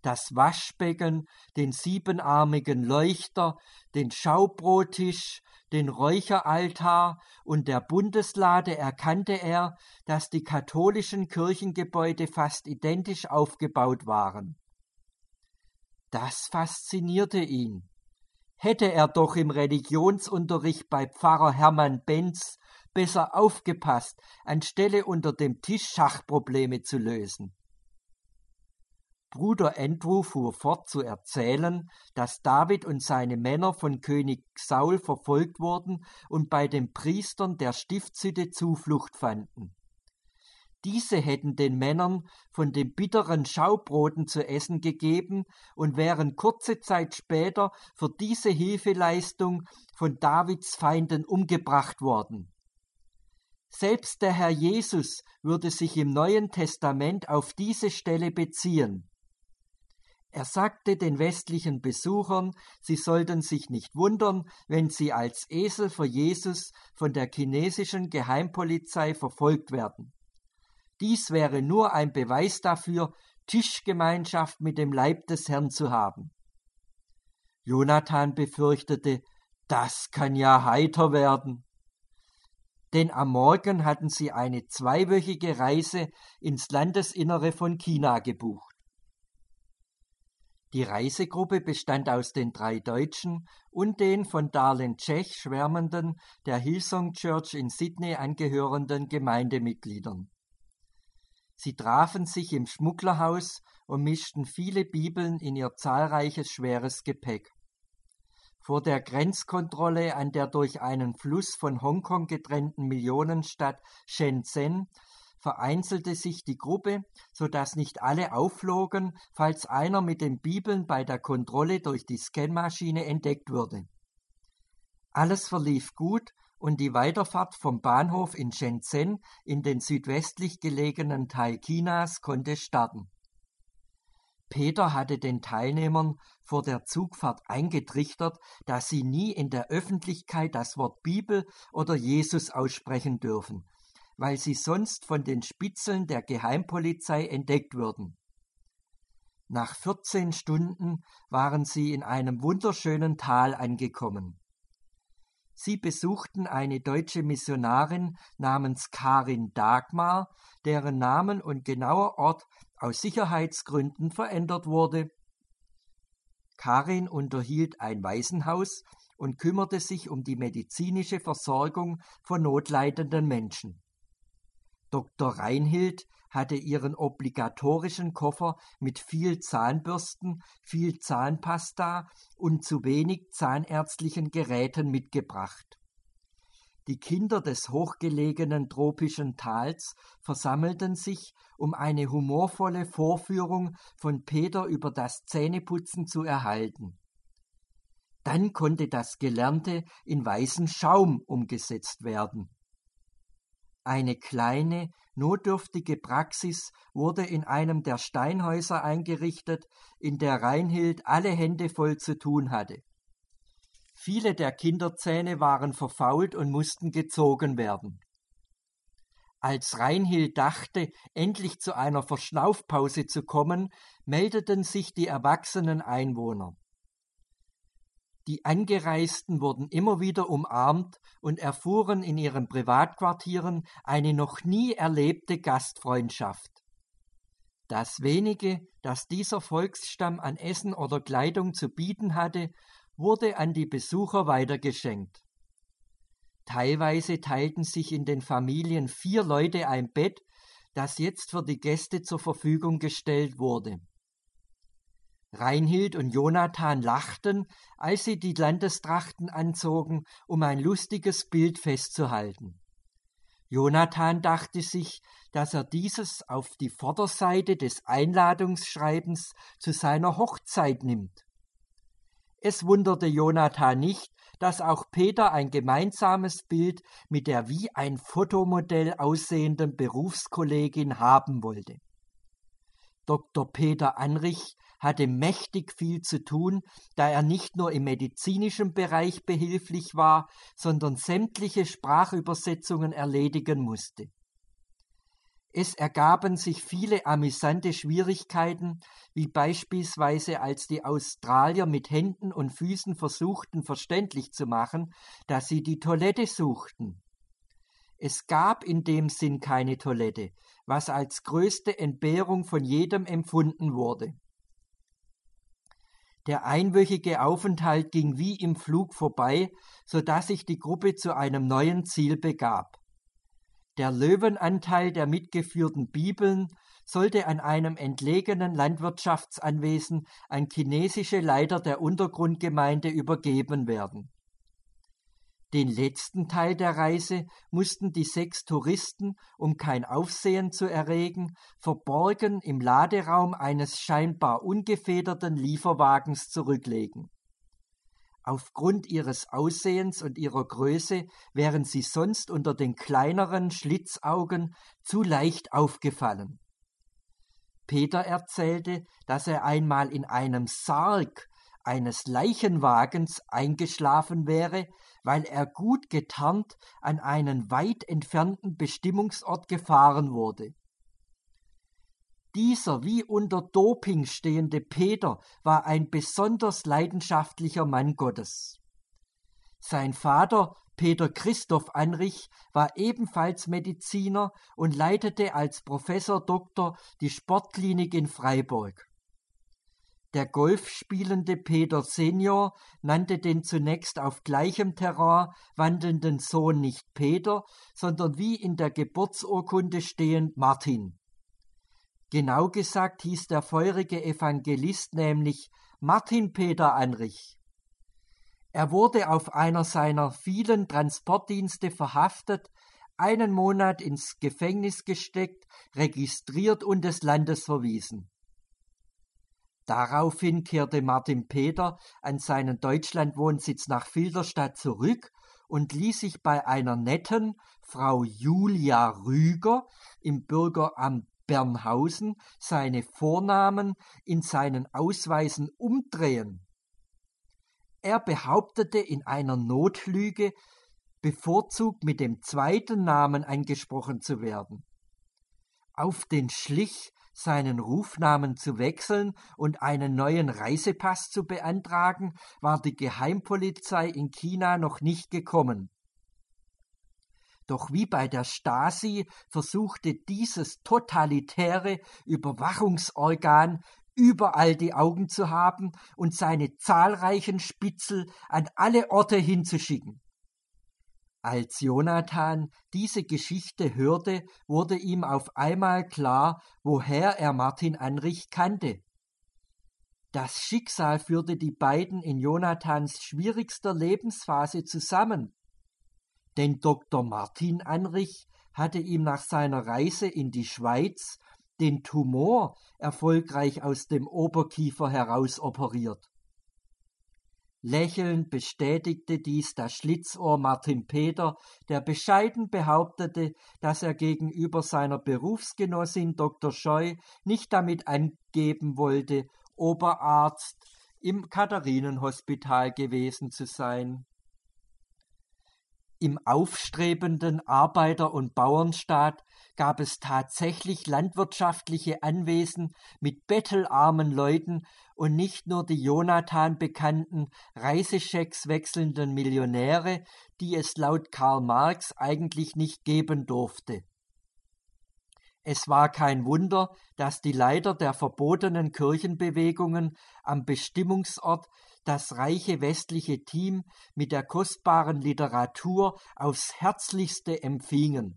das Waschbecken, den siebenarmigen Leuchter, den Schaubrottisch, den Räucheraltar und der Bundeslade erkannte er, dass die katholischen Kirchengebäude fast identisch aufgebaut waren. Das faszinierte ihn. Hätte er doch im Religionsunterricht bei Pfarrer Hermann Benz besser aufgepasst, anstelle unter dem Tisch Schachprobleme zu lösen. Bruder Andrew fuhr fort zu erzählen, dass David und seine Männer von König Saul verfolgt wurden und bei den Priestern der Stiftshütte Zuflucht fanden. Diese hätten den Männern von den bitteren Schaubroten zu essen gegeben und wären kurze Zeit später für diese Hilfeleistung von Davids Feinden umgebracht worden. Selbst der Herr Jesus würde sich im Neuen Testament auf diese Stelle beziehen. Er sagte den westlichen Besuchern, sie sollten sich nicht wundern, wenn sie als Esel für Jesus von der chinesischen Geheimpolizei verfolgt werden. Dies wäre nur ein Beweis dafür, Tischgemeinschaft mit dem Leib des Herrn zu haben. Jonathan befürchtete, das kann ja heiter werden. Denn am Morgen hatten sie eine 2-wöchige Reise ins Landesinnere von China gebucht. Die Reisegruppe bestand aus den 3 Deutschen und den von Darlene Zschech schwärmenden, der Hillsong Church in Sydney angehörenden Gemeindemitgliedern. Sie trafen sich im Schmugglerhaus und mischten viele Bibeln in ihr zahlreiches schweres Gepäck. Vor der Grenzkontrolle an der durch einen Fluss von Hongkong getrennten Millionenstadt Shenzhen vereinzelte sich die Gruppe, sodass nicht alle aufflogen, falls einer mit den Bibeln bei der Kontrolle durch die Scanmaschine entdeckt würde. Alles verlief gut und die Weiterfahrt vom Bahnhof in Shenzhen in den südwestlich gelegenen Teil Chinas konnte starten. Peter hatte den Teilnehmern vor der Zugfahrt eingetrichtert, dass sie nie in der Öffentlichkeit das Wort Bibel oder Jesus aussprechen dürfen, weil sie sonst von den Spitzeln der Geheimpolizei entdeckt würden. Nach 14 Stunden waren sie in einem wunderschönen Tal angekommen. Sie besuchten eine deutsche Missionarin namens Karin Dagmar, deren Namen und genauer Ort aus Sicherheitsgründen verändert wurde. Karin unterhielt ein Waisenhaus und kümmerte sich um die medizinische Versorgung von notleidenden Menschen. Dr. Reinhild hatte ihren obligatorischen Koffer mit viel Zahnbürsten, viel Zahnpasta und zu wenig zahnärztlichen Geräten mitgebracht. Die Kinder des hochgelegenen tropischen Tals versammelten sich, um eine humorvolle Vorführung von Peter über das Zähneputzen zu erhalten. Dann konnte das Gelernte in weißen Schaum umgesetzt werden. Eine kleine, notdürftige Praxis wurde in einem der Steinhäuser eingerichtet, in der Reinhild alle Hände voll zu tun hatte. Viele der Kinderzähne waren verfault und mussten gezogen werden. Als Reinhild dachte, endlich zu einer Verschnaufpause zu kommen, meldeten sich die erwachsenen Einwohner. Die Angereisten wurden immer wieder umarmt und erfuhren in ihren Privatquartieren eine noch nie erlebte Gastfreundschaft. Das Wenige, das dieser Volksstamm an Essen oder Kleidung zu bieten hatte, wurde an die Besucher weitergeschenkt. Teilweise teilten sich in den Familien 4 Leute ein Bett, das jetzt für die Gäste zur Verfügung gestellt wurde. Reinhild und Jonathan lachten, als sie die Landestrachten anzogen, um ein lustiges Bild festzuhalten. Jonathan dachte sich, dass er dieses auf die Vorderseite des Einladungsschreibens zu seiner Hochzeit nimmt. Es wunderte Jonathan nicht, dass auch Peter ein gemeinsames Bild mit der wie ein Fotomodell aussehenden Berufskollegin haben wollte. Dr. Peter Anrich hatte mächtig viel zu tun, da er nicht nur im medizinischen Bereich behilflich war, sondern sämtliche Sprachübersetzungen erledigen musste. Es ergaben sich viele amüsante Schwierigkeiten, wie beispielsweise als die Australier mit Händen und Füßen versuchten verständlich zu machen, dass sie die Toilette suchten. Es gab in dem Sinn keine Toilette, was als größte Entbehrung von jedem empfunden wurde. Der einwöchige Aufenthalt ging wie im Flug vorbei, so dass sich die Gruppe zu einem neuen Ziel begab. Der Löwenanteil der mitgeführten Bibeln sollte an einem entlegenen Landwirtschaftsanwesen an chinesische Leiter der Untergrundgemeinde übergeben werden. Den letzten Teil der Reise mussten die 6 Touristen, um kein Aufsehen zu erregen, verborgen im Laderaum eines scheinbar ungefederten Lieferwagens zurücklegen. Aufgrund ihres Aussehens und ihrer Größe wären sie sonst unter den kleineren Schlitzaugen zu leicht aufgefallen. Peter erzählte, dass er einmal in einem Sarg eines Leichenwagens eingeschlafen wäre, weil er gut getarnt an einen weit entfernten Bestimmungsort gefahren wurde. Dieser wie unter Doping stehende Peter war ein besonders leidenschaftlicher Mann Gottes. Sein Vater, Peter Christoph Anrich, war ebenfalls Mediziner und leitete als Professor Doktor die Sportklinik in Freiburg. Der golfspielende Peter Senior nannte den zunächst auf gleichem Terrain wandelnden Sohn nicht Peter, sondern wie in der Geburtsurkunde stehend Martin. Genau gesagt hieß der feurige Evangelist nämlich Martin Peter Anrich. Er wurde auf einer seiner vielen Transportdienste verhaftet, 1 Monat ins Gefängnis gesteckt, registriert und des Landes verwiesen. Daraufhin kehrte Martin Peter an seinen Deutschlandwohnsitz nach Filderstadt zurück und ließ sich bei einer netten Frau Julia Rüger im Bürgeramt Bernhausen seine Vornamen in seinen Ausweisen umdrehen. Er behauptete in einer Notlüge, bevorzugt mit dem 2. Namen angesprochen zu werden. Auf den Schlich, seinen Rufnamen zu wechseln und einen neuen Reisepass zu beantragen, war die Geheimpolizei in China noch nicht gekommen. Doch wie bei der Stasi versuchte dieses totalitäre Überwachungsorgan überall die Augen zu haben und seine zahlreichen Spitzel an alle Orte hinzuschicken. Als Jonathan diese Geschichte hörte, wurde ihm auf einmal klar, woher er Martin Anrich kannte. Das Schicksal führte die beiden in Jonathans schwierigster Lebensphase zusammen. Denn Dr. Martin Anrich hatte ihm nach seiner Reise in die Schweiz den Tumor erfolgreich aus dem Oberkiefer herausoperiert. Lächelnd bestätigte dies das Schlitzohr Martin Peter, der bescheiden behauptete, dass er gegenüber seiner Berufsgenossin Dr. Scheu nicht damit angeben wollte, Oberarzt im Katharinenhospital gewesen zu sein. Im aufstrebenden Arbeiter- und Bauernstaat gab es tatsächlich landwirtschaftliche Anwesen mit bettelarmen Leuten und nicht nur die Jonathan bekannten Reiseschecks wechselnden Millionäre, die es laut Karl Marx eigentlich nicht geben durfte. Es war kein Wunder, dass die Leiter der verbotenen Kirchenbewegungen am Bestimmungsort das reiche westliche Team mit der kostbaren Literatur aufs Herzlichste empfingen.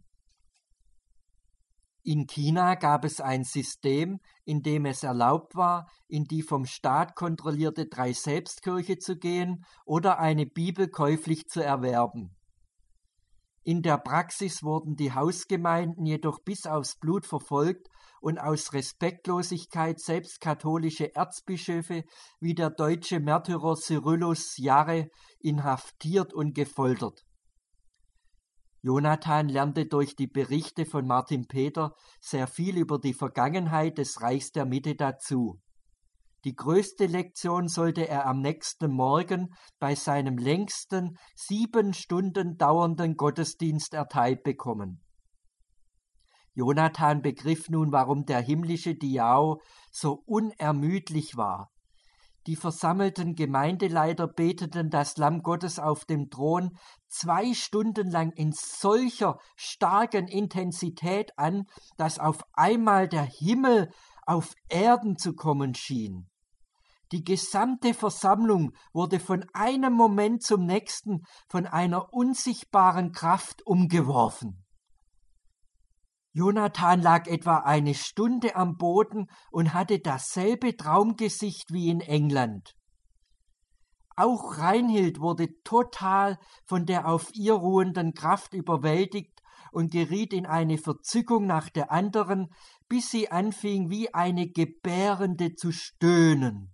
In China gab es ein System, in dem es erlaubt war, in die vom Staat kontrollierte Dreiselbstkirche zu gehen oder eine Bibel käuflich zu erwerben. In der Praxis wurden die Hausgemeinden jedoch bis aufs Blut verfolgt und aus Respektlosigkeit selbst katholische Erzbischöfe wie der deutsche Märtyrer Cyrillus Jarre inhaftiert und gefoltert. Jonathan lernte durch die Berichte von Martin Peter sehr viel über die Vergangenheit des Reichs der Mitte dazu. Die größte Lektion sollte er am nächsten Morgen bei seinem längsten 7 Stunden dauernden Gottesdienst erteilt bekommen. Jonathan begriff nun, warum der himmlische Diao so unermüdlich war. Die versammelten Gemeindeleiter beteten das Lamm Gottes auf dem Thron 2 Stunden lang in solcher starken Intensität an, dass auf einmal der Himmel auf Erden zu kommen schien. Die gesamte Versammlung wurde von einem Moment zum nächsten von einer unsichtbaren Kraft umgeworfen. Jonathan lag etwa 1 Stunde am Boden und hatte dasselbe Traumgesicht wie in England. Auch Reinhild wurde total von der auf ihr ruhenden Kraft überwältigt und geriet in eine Verzückung nach der anderen, bis sie anfing, wie eine Gebärende zu stöhnen.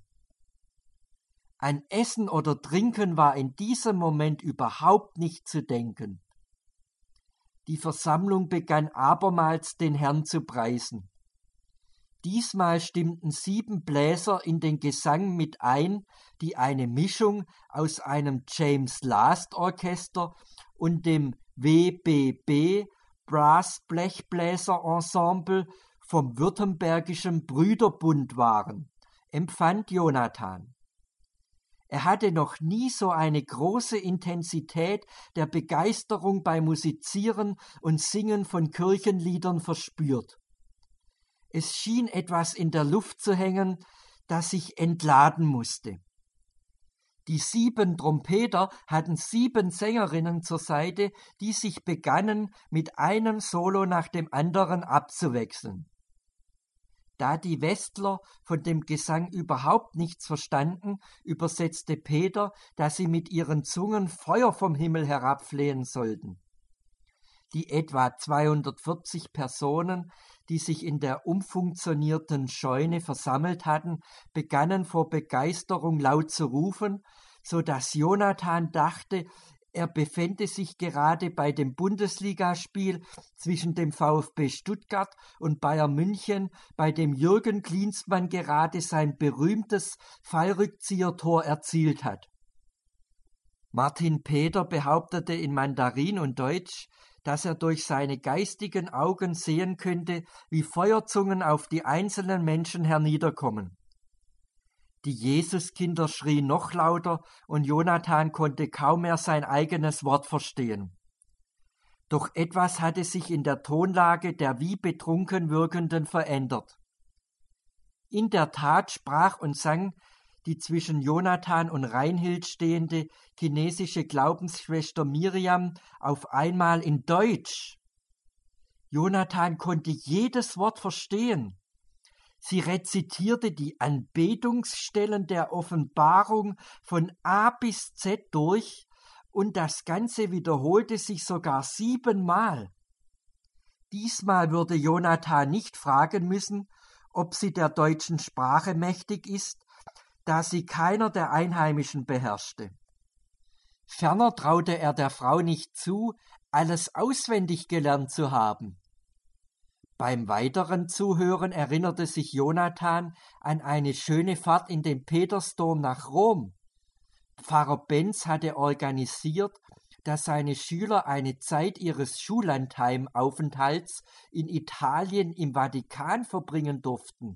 An Essen oder Trinken war in diesem Moment überhaupt nicht zu denken. Die Versammlung begann abermals den Herrn zu preisen. Diesmal stimmten 7 Bläser in den Gesang mit ein, die eine Mischung aus einem James Last Orchester und dem WBB Brass Blechbläser Ensemble vom Württembergischen Brüderbund waren, empfand Jonathan. Er hatte noch nie so eine große Intensität der Begeisterung beim Musizieren und Singen von Kirchenliedern verspürt. Es schien etwas in der Luft zu hängen, das sich entladen musste. Die 7 Trompeter hatten 7 Sängerinnen zur Seite, die sich begannen, mit einem Solo nach dem anderen abzuwechseln. Da die Westler von dem Gesang überhaupt nichts verstanden, übersetzte Peter, dass sie mit ihren Zungen Feuer vom Himmel herabflehen sollten. Die etwa 240 Personen, die sich in der umfunktionierten Scheune versammelt hatten, begannen vor Begeisterung laut zu rufen, so dass Jonathan dachte, er befände sich gerade bei dem Bundesligaspiel zwischen dem VfB Stuttgart und Bayern München, bei dem Jürgen Klinsmann gerade sein berühmtes Fallrückziehertor erzielt hat. Martin Peter behauptete in Mandarin und Deutsch, dass er durch seine geistigen Augen sehen könnte, wie Feuerzungen auf die einzelnen Menschen herniederkommen. Die Jesuskinder schrien noch lauter und Jonathan konnte kaum mehr sein eigenes Wort verstehen. Doch etwas hatte sich in der Tonlage der wie betrunken Wirkenden verändert. In der Tat sprach und sang die zwischen Jonathan und Reinhild stehende chinesische Glaubensschwester Miriam auf einmal in Deutsch. Jonathan konnte jedes Wort verstehen. Sie rezitierte die Anbetungsstellen der Offenbarung von A bis Z durch und das Ganze wiederholte sich sogar 7-mal. Diesmal würde Jonathan nicht fragen müssen, ob sie der deutschen Sprache mächtig ist, da sie keiner der Einheimischen beherrschte. Ferner traute er der Frau nicht zu, alles auswendig gelernt zu haben. Beim weiteren Zuhören erinnerte sich Jonathan an eine schöne Fahrt in den Petersdom nach Rom. Pfarrer Benz hatte organisiert, dass seine Schüler eine Zeit ihres Schullandheimaufenthalts in Italien im Vatikan verbringen durften.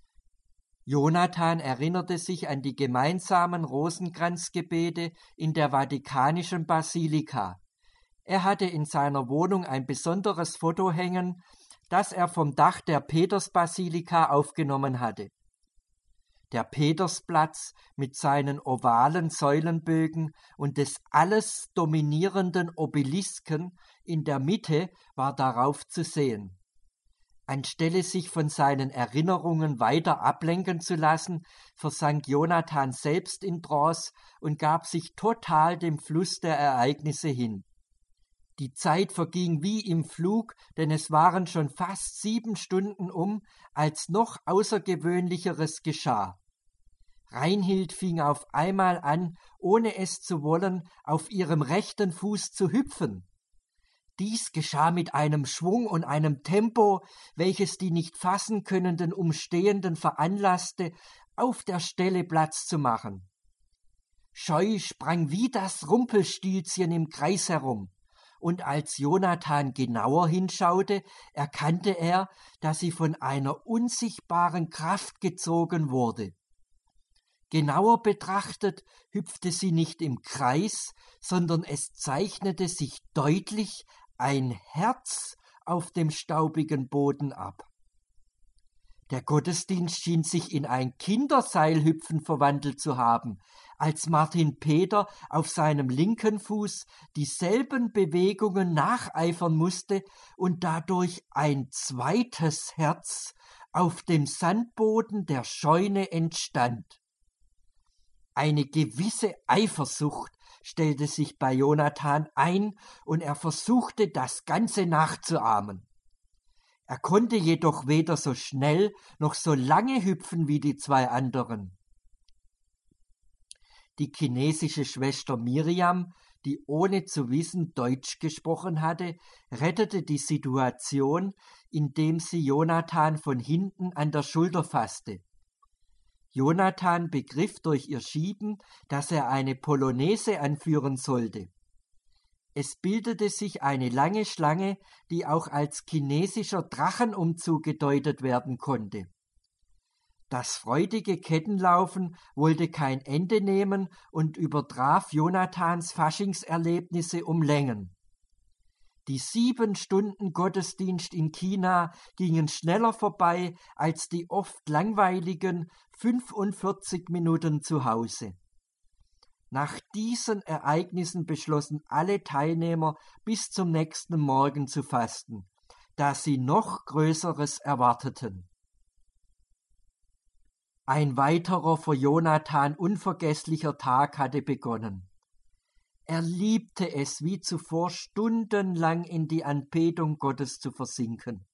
Jonathan erinnerte sich an die gemeinsamen Rosenkranzgebete in der Vatikanischen Basilika. Er hatte in seiner Wohnung ein besonderes Foto hängen, das er vom Dach der Petersbasilika aufgenommen hatte. Der Petersplatz mit seinen ovalen Säulenbögen und des alles dominierenden Obelisken in der Mitte war darauf zu sehen. Anstelle sich von seinen Erinnerungen weiter ablenken zu lassen, versank Jonathan selbst in Trance und gab sich total dem Fluss der Ereignisse hin. Die Zeit verging wie im Flug, denn es waren schon fast 7 Stunden als noch Außergewöhnlicheres geschah. Reinhild fing auf einmal an, ohne es zu wollen, auf ihrem rechten Fuß zu hüpfen. Dies geschah mit einem Schwung und einem Tempo, welches die nicht fassen könnenden Umstehenden veranlasste, auf der Stelle Platz zu machen. Scheu sprang wie das Rumpelstilzchen im Kreis herum, und als Jonathan genauer hinschaute, erkannte er, dass sie von einer unsichtbaren Kraft gezogen wurde. Genauer betrachtet hüpfte sie nicht im Kreis, sondern es zeichnete sich deutlich ein Herz auf dem staubigen Boden ab. Der Gottesdienst schien sich in ein Kinderseilhüpfen verwandelt zu haben, als Martin Peter auf seinem linken Fuß dieselben Bewegungen nacheifern musste und dadurch ein zweites Herz auf dem Sandboden der Scheune entstand. Eine gewisse Eifersucht stellte sich bei Jonathan ein und er versuchte, das Ganze nachzuahmen. Er konnte jedoch weder so schnell noch so lange hüpfen wie die zwei anderen. Die chinesische Schwester Miriam, die ohne zu wissen Deutsch gesprochen hatte, rettete die Situation, indem sie Jonathan von hinten an der Schulter fasste. Jonathan begriff durch ihr Schieben, dass er eine Polonaise anführen sollte. Es bildete sich eine lange Schlange, die auch als chinesischer Drachenumzug gedeutet werden konnte. Das freudige Kettenlaufen wollte kein Ende nehmen und übertraf Jonathans Faschingserlebnisse um Längen. Die 7 Stunden Gottesdienst in China gingen schneller vorbei als die oft langweiligen 45 Minuten zu Hause. Nach diesen Ereignissen beschlossen alle Teilnehmer, bis zum nächsten Morgen zu fasten, da sie noch Größeres erwarteten. Ein weiterer für Jonathan unvergesslicher Tag hatte begonnen. Er liebte es, wie zuvor stundenlang in die Anbetung Gottes zu versinken.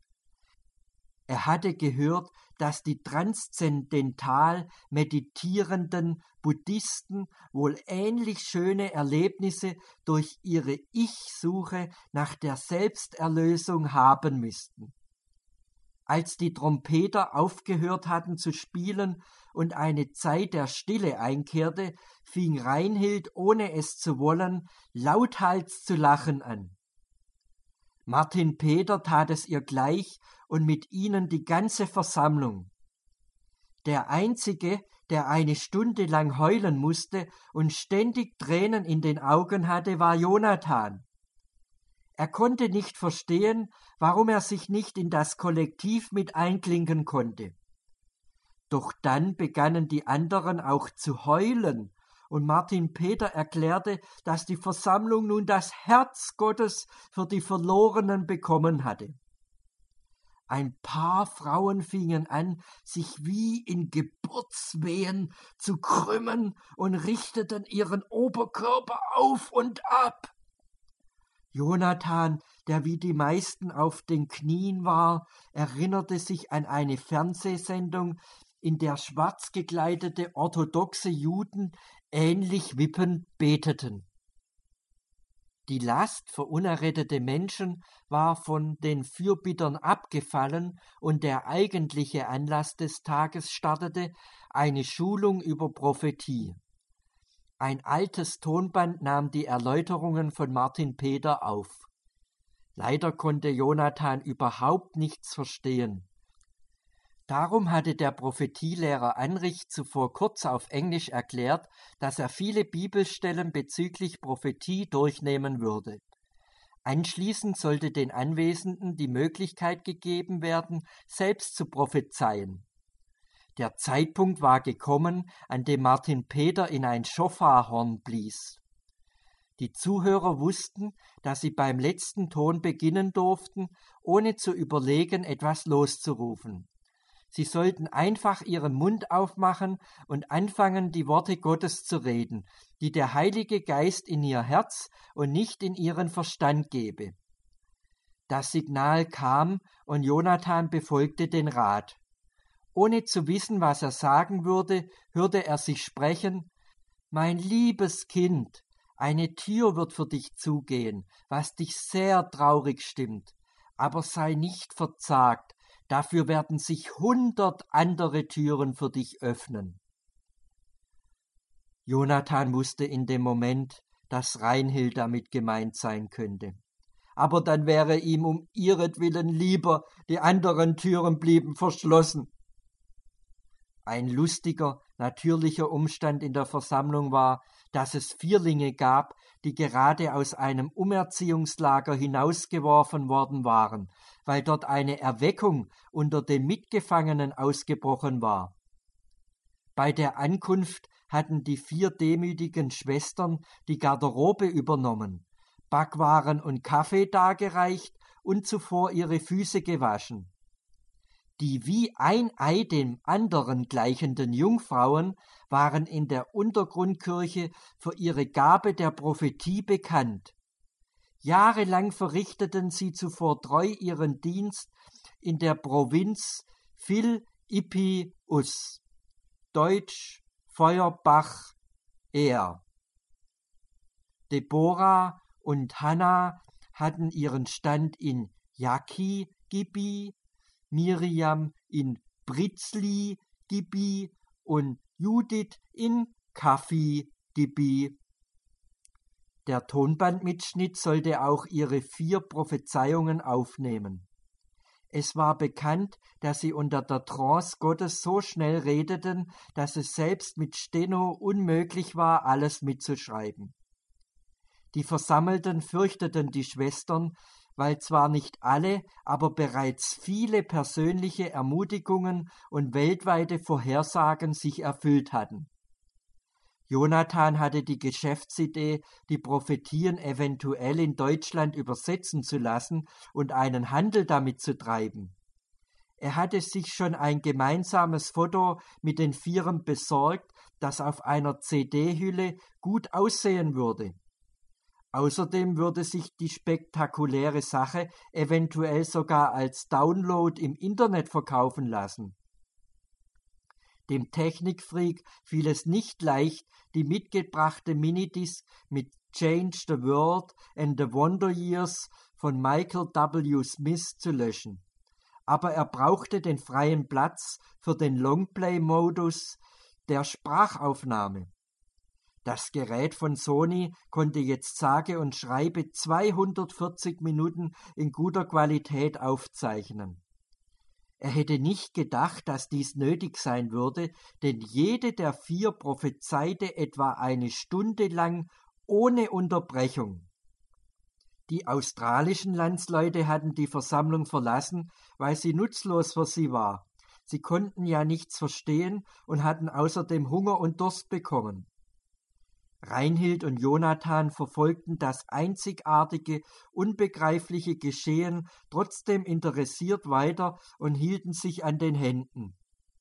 Er hatte gehört, dass die transzendental meditierenden Buddhisten wohl ähnlich schöne Erlebnisse durch ihre Ich-Suche nach der Selbsterlösung haben müssten. Als die Trompeter aufgehört hatten zu spielen und eine Zeit der Stille einkehrte, fing Reinhild, ohne es zu wollen, lauthals zu lachen an. Martin Peter tat es ihr gleich und mit ihnen die ganze Versammlung. Der Einzige, der eine Stunde lang heulen musste und ständig Tränen in den Augen hatte, war Jonathan. Er konnte nicht verstehen, warum er sich nicht in das Kollektiv mit einklinken konnte. Doch dann begannen die anderen auch zu heulen, und Martin Peter erklärte, dass die Versammlung nun das Herz Gottes für die Verlorenen bekommen hatte. Ein paar Frauen fingen an, sich wie in Geburtswehen zu krümmen und richteten ihren Oberkörper auf und ab. Jonathan, der wie die meisten auf den Knien war, erinnerte sich an eine Fernsehsendung, in der schwarz gekleidete orthodoxe Juden ähnlich wippend beteten. Die Last für unerrettete Menschen war von den Fürbittern abgefallen und der eigentliche Anlass des Tages startete, eine Schulung über Prophetie. Ein altes Tonband nahm die Erläuterungen von Martin Peter auf. Leider konnte Jonathan überhaupt nichts verstehen. Darum hatte der Prophetielehrer Anrich zuvor kurz auf Englisch erklärt, dass er viele Bibelstellen bezüglich Prophetie durchnehmen würde. Anschließend sollte den Anwesenden die Möglichkeit gegeben werden, selbst zu prophezeien. Der Zeitpunkt war gekommen, an dem Martin Peter in ein Schofarhorn blies. Die Zuhörer wussten, dass sie beim letzten Ton beginnen durften, ohne zu überlegen, etwas loszurufen. Sie sollten einfach ihren Mund aufmachen und anfangen, die Worte Gottes zu reden, die der Heilige Geist in ihr Herz und nicht in ihren Verstand gebe. Das Signal kam und Jonathan befolgte den Rat. Ohne zu wissen, was er sagen würde, hörte er sich sprechen: »Mein liebes Kind, eine Tür wird für dich zugehen, was dich sehr traurig stimmt. Aber sei nicht verzagt. Dafür werden sich 100 andere Türen für dich öffnen.« Jonathan wusste in dem Moment, dass Reinhild damit gemeint sein könnte. aber dann wäre ihm um ihretwillen lieber, die anderen Türen blieben verschlossen. Ein lustiger, natürlicher Umstand in der Versammlung war, dass es Vierlinge gab, die gerade aus einem Umerziehungslager hinausgeworfen worden waren, weil dort eine Erweckung unter den Mitgefangenen ausgebrochen war. Bei der Ankunft hatten die 4 demütigen Schwestern die Garderobe übernommen, Backwaren und Kaffee dargereicht und zuvor ihre Füße gewaschen. Die wie ein Ei dem anderen gleichenden Jungfrauen waren in der Untergrundkirche für ihre Gabe der Prophetie bekannt. Jahrelang verrichteten sie zuvor treu ihren Dienst in der Provinz Phil-Ippi-Us, Deutsch Feuerbach Er. Deborah und Hannah hatten ihren Stand in Jaki-Gibi, Miriam in Britzli-Gibi und Judith in Kafi-Gibi. Der Tonbandmitschnitt sollte auch ihre 4 Prophezeiungen aufnehmen. Es war bekannt, dass sie unter der Trance Gottes so schnell redeten, dass es selbst mit Steno unmöglich war, alles mitzuschreiben. Die Versammelten fürchteten die Schwestern, weil zwar nicht alle, aber bereits viele persönliche Ermutigungen und weltweite Vorhersagen sich erfüllt hatten. Jonathan hatte die Geschäftsidee, die Prophetien eventuell in Deutschland übersetzen zu lassen und einen Handel damit zu treiben. Er hatte sich schon ein gemeinsames Foto mit den 4 besorgt, das auf einer CD-Hülle gut aussehen würde. Außerdem würde sich die spektakuläre Sache eventuell sogar als Download im Internet verkaufen lassen. Dem Technikfreak fiel es nicht leicht, die mitgebrachte Minidisc mit Change the World and the Wonder Years von Michael W. Smith zu löschen. Aber er brauchte den freien Platz für den Longplay-Modus der Sprachaufnahme. Das Gerät von Sony konnte jetzt sage und schreibe 240 Minuten in guter Qualität aufzeichnen. Er hätte nicht gedacht, dass dies nötig sein würde, denn jede der 4 prophezeite etwa eine Stunde lang ohne Unterbrechung. Die australischen Landsleute hatten die Versammlung verlassen, weil sie nutzlos für sie war. Sie konnten ja nichts verstehen und hatten außerdem Hunger und Durst bekommen. Reinhild und Jonathan verfolgten das einzigartige, unbegreifliche Geschehen trotzdem interessiert weiter und hielten sich an den Händen.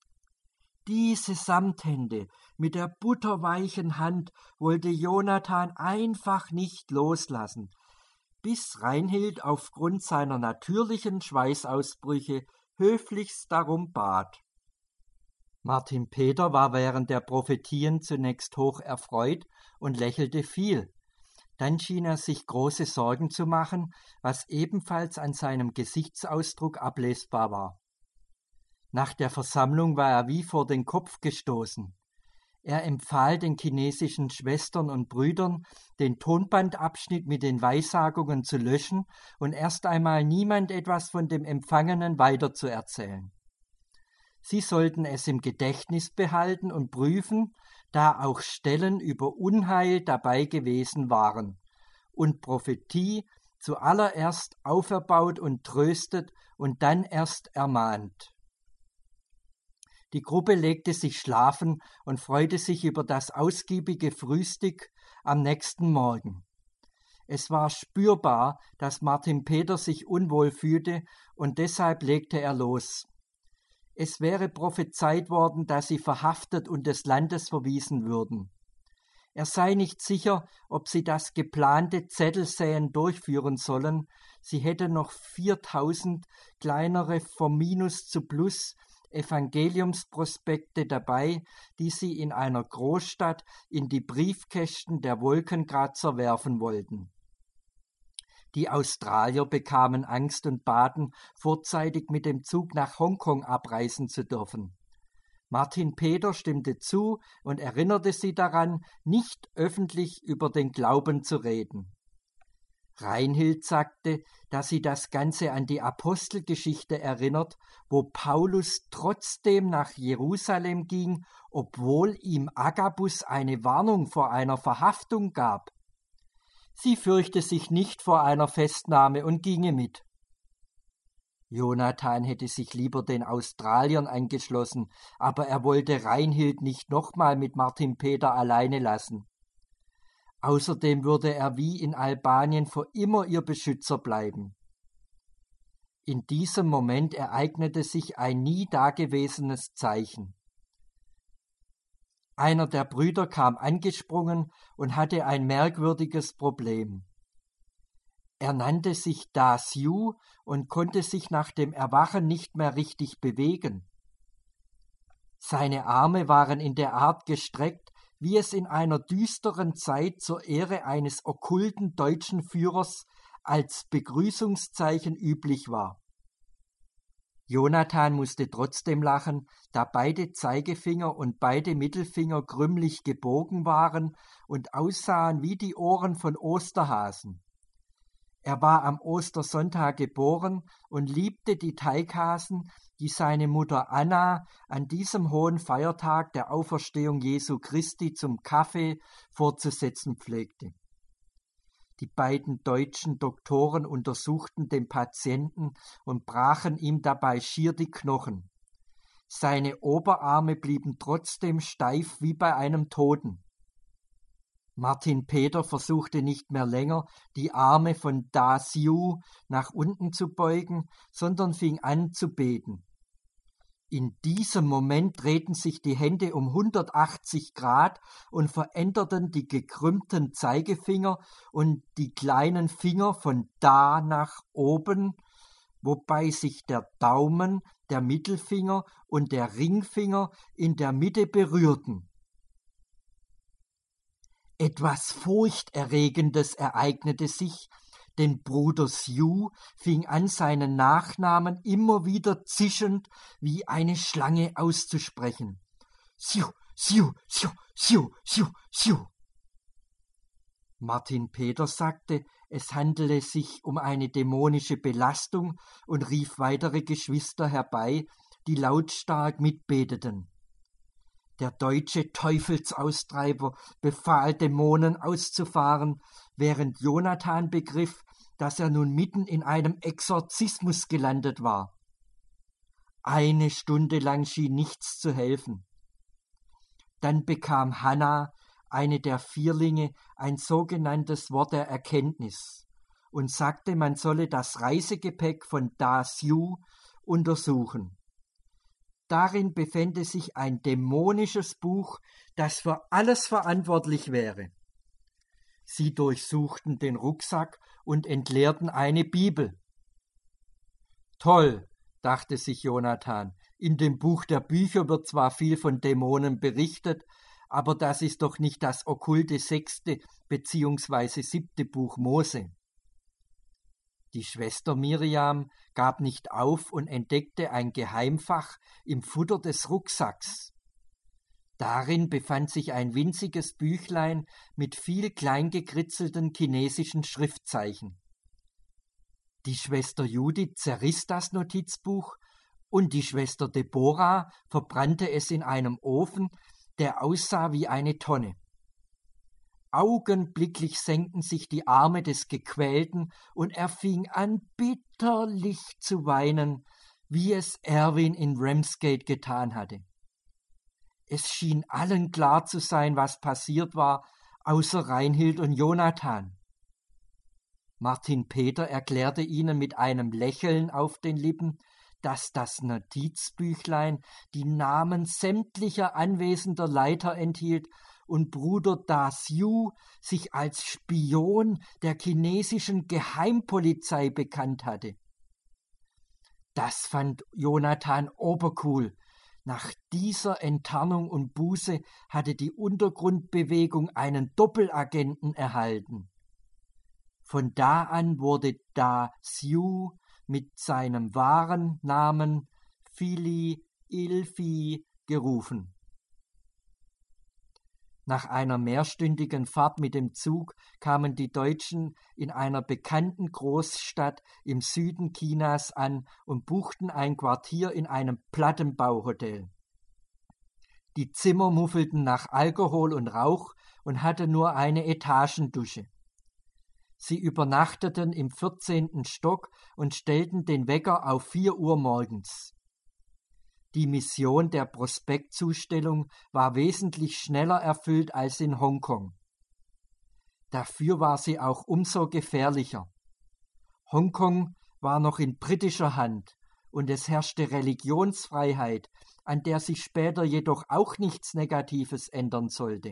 Diese Samthände mit der butterweichen Hand wollte Jonathan einfach nicht loslassen, bis Reinhild aufgrund seiner natürlichen Schweißausbrüche höflichst darum bat. Martin Peter war während der Prophetien zunächst hoch erfreut und lächelte viel. Dann schien er sich große Sorgen zu machen, was ebenfalls an seinem Gesichtsausdruck ablesbar war. Nach der Versammlung war er wie vor den Kopf gestoßen. Er empfahl den chinesischen Schwestern und Brüdern, den Tonbandabschnitt mit den Weissagungen zu löschen und erst einmal niemand etwas von dem Empfangenen weiterzuerzählen. Sie sollten es im Gedächtnis behalten und prüfen, da auch Stellen über Unheil dabei gewesen waren, und Prophetie zuallererst auferbaut und tröstet und dann erst ermahnt. Die Gruppe legte sich schlafen und freute sich über das ausgiebige Frühstück am nächsten Morgen. Es war spürbar, dass Martin Peter sich unwohl fühlte, und deshalb legte er los. Es wäre prophezeit worden, dass sie verhaftet und des Landes verwiesen würden. Er sei nicht sicher, ob sie das geplante Zettelsäen durchführen sollen. Sie hätte noch 4000 kleinere vom Minus zu Plus Evangeliumsprospekte dabei, die sie in einer Großstadt in die Briefkästen der Wolkenkratzer werfen wollten. Die Australier bekamen Angst und baten, vorzeitig mit dem Zug nach Hongkong abreisen zu dürfen. Martin Peter stimmte zu und erinnerte sie daran, nicht öffentlich über den Glauben zu reden. Reinhild sagte, dass sie das Ganze an die Apostelgeschichte erinnert, wo Paulus trotzdem nach Jerusalem ging, obwohl ihm Agabus eine Warnung vor einer Verhaftung gab. Sie fürchte sich nicht vor einer Festnahme und ginge mit. Jonathan hätte sich lieber den Australiern angeschlossen, aber er wollte Reinhild nicht nochmal mit Martin Peter alleine lassen. Außerdem würde er wie in Albanien für immer ihr Beschützer bleiben. In diesem Moment ereignete sich ein nie dagewesenes Zeichen. Einer der Brüder kam angesprungen und hatte ein merkwürdiges Problem. Er nannte sich Da Siu und konnte sich nach dem Erwachen nicht mehr richtig bewegen. Seine Arme waren in der Art gestreckt, wie es in einer düsteren Zeit zur Ehre eines okkulten deutschen Führers als Begrüßungszeichen üblich war. Jonathan musste trotzdem lachen, da beide Zeigefinger und beide Mittelfinger krümmlich gebogen waren und aussahen wie die Ohren von Osterhasen. Er war am Ostersonntag geboren und liebte die Teighasen, die seine Mutter Anna an diesem hohen Feiertag der Auferstehung Jesu Christi zum Kaffee vorzusetzen pflegte. Die beiden deutschen Doktoren untersuchten den Patienten und brachen ihm dabei schier die Knochen. Seine Oberarme blieben trotzdem steif wie bei einem Toten. Martin Peter versuchte nicht mehr länger, die Arme von Da Siu nach unten zu beugen, sondern fing an zu beten. In diesem Moment drehten sich die Hände um 180 Grad und veränderten die gekrümmten Zeigefinger und die kleinen Finger von Da nach oben, wobei sich der Daumen, der Mittelfinger und der Ringfinger in der Mitte berührten. Etwas Furchterregendes ereignete sich, denn Bruder Siu fing an, seinen Nachnamen immer wieder zischend wie eine Schlange auszusprechen. Siu, Siu, Siu, Siu, Siu, Siu. Martin Peter sagte, es handele sich um eine dämonische Belastung und rief weitere Geschwister herbei, die lautstark mitbeteten. Der deutsche Teufelsaustreiber befahl, Dämonen auszufahren, während Jonathan begriff, dass er nun mitten in einem Exorzismus gelandet war. 1 Stunde lang schien nichts zu helfen. Dann bekam Hannah, eine der Vierlinge, ein sogenanntes Wort der Erkenntnis und sagte, man solle das Reisegepäck von Da Siu untersuchen. Darin befände sich ein dämonisches Buch, das für alles verantwortlich wäre. Sie durchsuchten den Rucksack und entleerten eine Bibel. Toll, dachte sich Jonathan, in dem Buch der Bücher wird zwar viel von Dämonen berichtet, aber das ist doch nicht das okkulte 6. bzw. 7. Buch Mose. Die Schwester Miriam gab nicht auf und entdeckte ein Geheimfach im Futter des Rucksacks. Darin befand sich ein winziges Büchlein mit viel kleingekritzelten chinesischen Schriftzeichen. Die Schwester Judith zerriss das Notizbuch und die Schwester Deborah verbrannte es in einem Ofen, der aussah wie eine Tonne. Augenblicklich senkten sich die Arme des Gequälten und er fing an, bitterlich zu weinen, wie es Erwin in Ramsgate getan hatte. Es schien allen klar zu sein, was passiert war, außer Reinhild und Jonathan. Martin Peter erklärte ihnen mit einem Lächeln auf den Lippen, dass das Notizbüchlein die Namen sämtlicher anwesender Leiter enthielt und Bruder Da Siu sich als Spion der chinesischen Geheimpolizei bekannt hatte. Das fand Jonathan obercool. Nach dieser Enttarnung und Buße hatte die Untergrundbewegung einen Doppelagenten erhalten. Von da an wurde Da Siu mit seinem wahren Namen Fili Ilfi gerufen. Nach einer mehrstündigen Fahrt mit dem Zug kamen die Deutschen in einer bekannten Großstadt im Süden Chinas an und buchten ein Quartier in einem Plattenbauhotel. Die Zimmer muffelten nach Alkohol und Rauch und hatten nur eine Etagendusche. Sie übernachteten im 14. Stock und stellten den Wecker auf 4 Uhr morgens. Die Mission der Prospektzustellung war wesentlich schneller erfüllt als in Hongkong. Dafür war sie auch umso gefährlicher. Hongkong war noch in britischer Hand und es herrschte Religionsfreiheit, an der sich später jedoch auch nichts Negatives ändern sollte.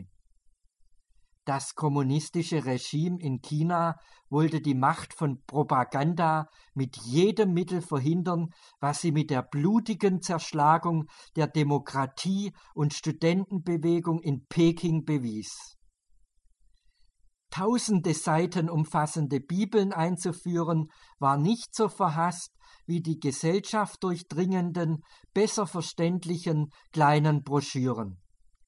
Das kommunistische Regime in China wollte die Macht von Propaganda mit jedem Mittel verhindern, was sie mit der blutigen Zerschlagung der Demokratie und Studentenbewegung in Peking bewies. Tausende Seiten umfassende Bibeln einzuführen, war nicht so verhasst wie die Gesellschaft durchdringenden, besser verständlichen kleinen Broschüren.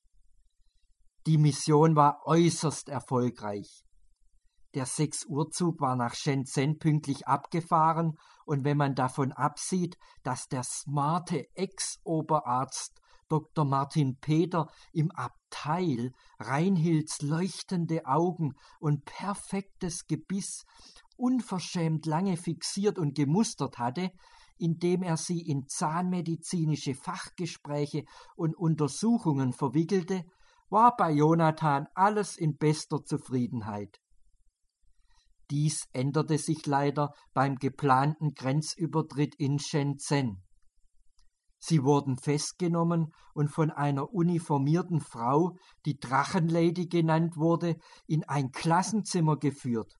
Die Mission war äußerst erfolgreich. Der 6-Uhr-Zug war nach Shenzhen pünktlich abgefahren und wenn man davon absieht, dass der smarte Ex-Oberarzt Dr. Martin Peter im Abteil Reinhilds leuchtende Augen und perfektes Gebiss unverschämt lange fixiert und gemustert hatte, indem er sie in zahnmedizinische Fachgespräche und Untersuchungen verwickelte, war bei Jonathan alles in bester Zufriedenheit. Dies änderte sich leider beim geplanten Grenzübertritt in Shenzhen. Sie wurden festgenommen und von einer uniformierten Frau, die Drachenlady genannt wurde, in ein Klassenzimmer geführt.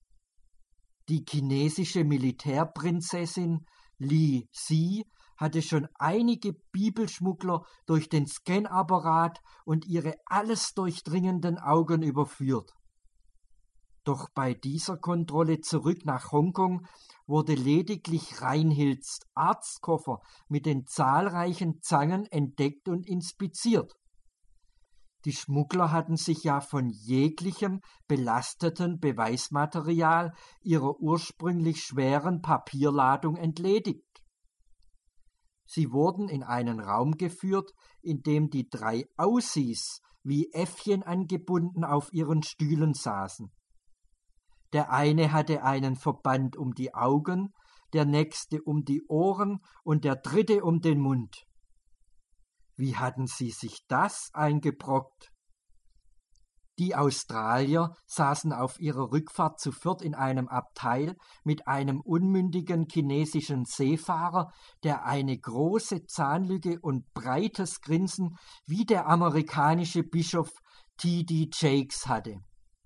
Die chinesische Militärprinzessin Li Si hatte schon einige Bibelschmuggler durch den Scanapparat und ihre alles durchdringenden Augen überführt. Doch bei dieser Kontrolle zurück nach Hongkong wurde lediglich Reinhilds Arztkoffer mit den zahlreichen Zangen entdeckt und inspiziert. Die Schmuggler hatten sich ja von jeglichem belasteten Beweismaterial ihrer ursprünglich schweren Papierladung entledigt. Sie wurden in einen Raum geführt, in dem die 3 Aussies wie Äffchen angebunden auf ihren Stühlen saßen. Der eine hatte einen Verband um die Augen, der nächste um die Ohren und der dritte um den Mund. Wie hatten sie sich das eingebrockt? Die Australier saßen auf ihrer Rückfahrt zu 4 in einem Abteil mit einem unmündigen chinesischen Seefahrer, der eine große Zahnlücke und breites Grinsen wie der amerikanische Bischof T.D. Jakes hatte.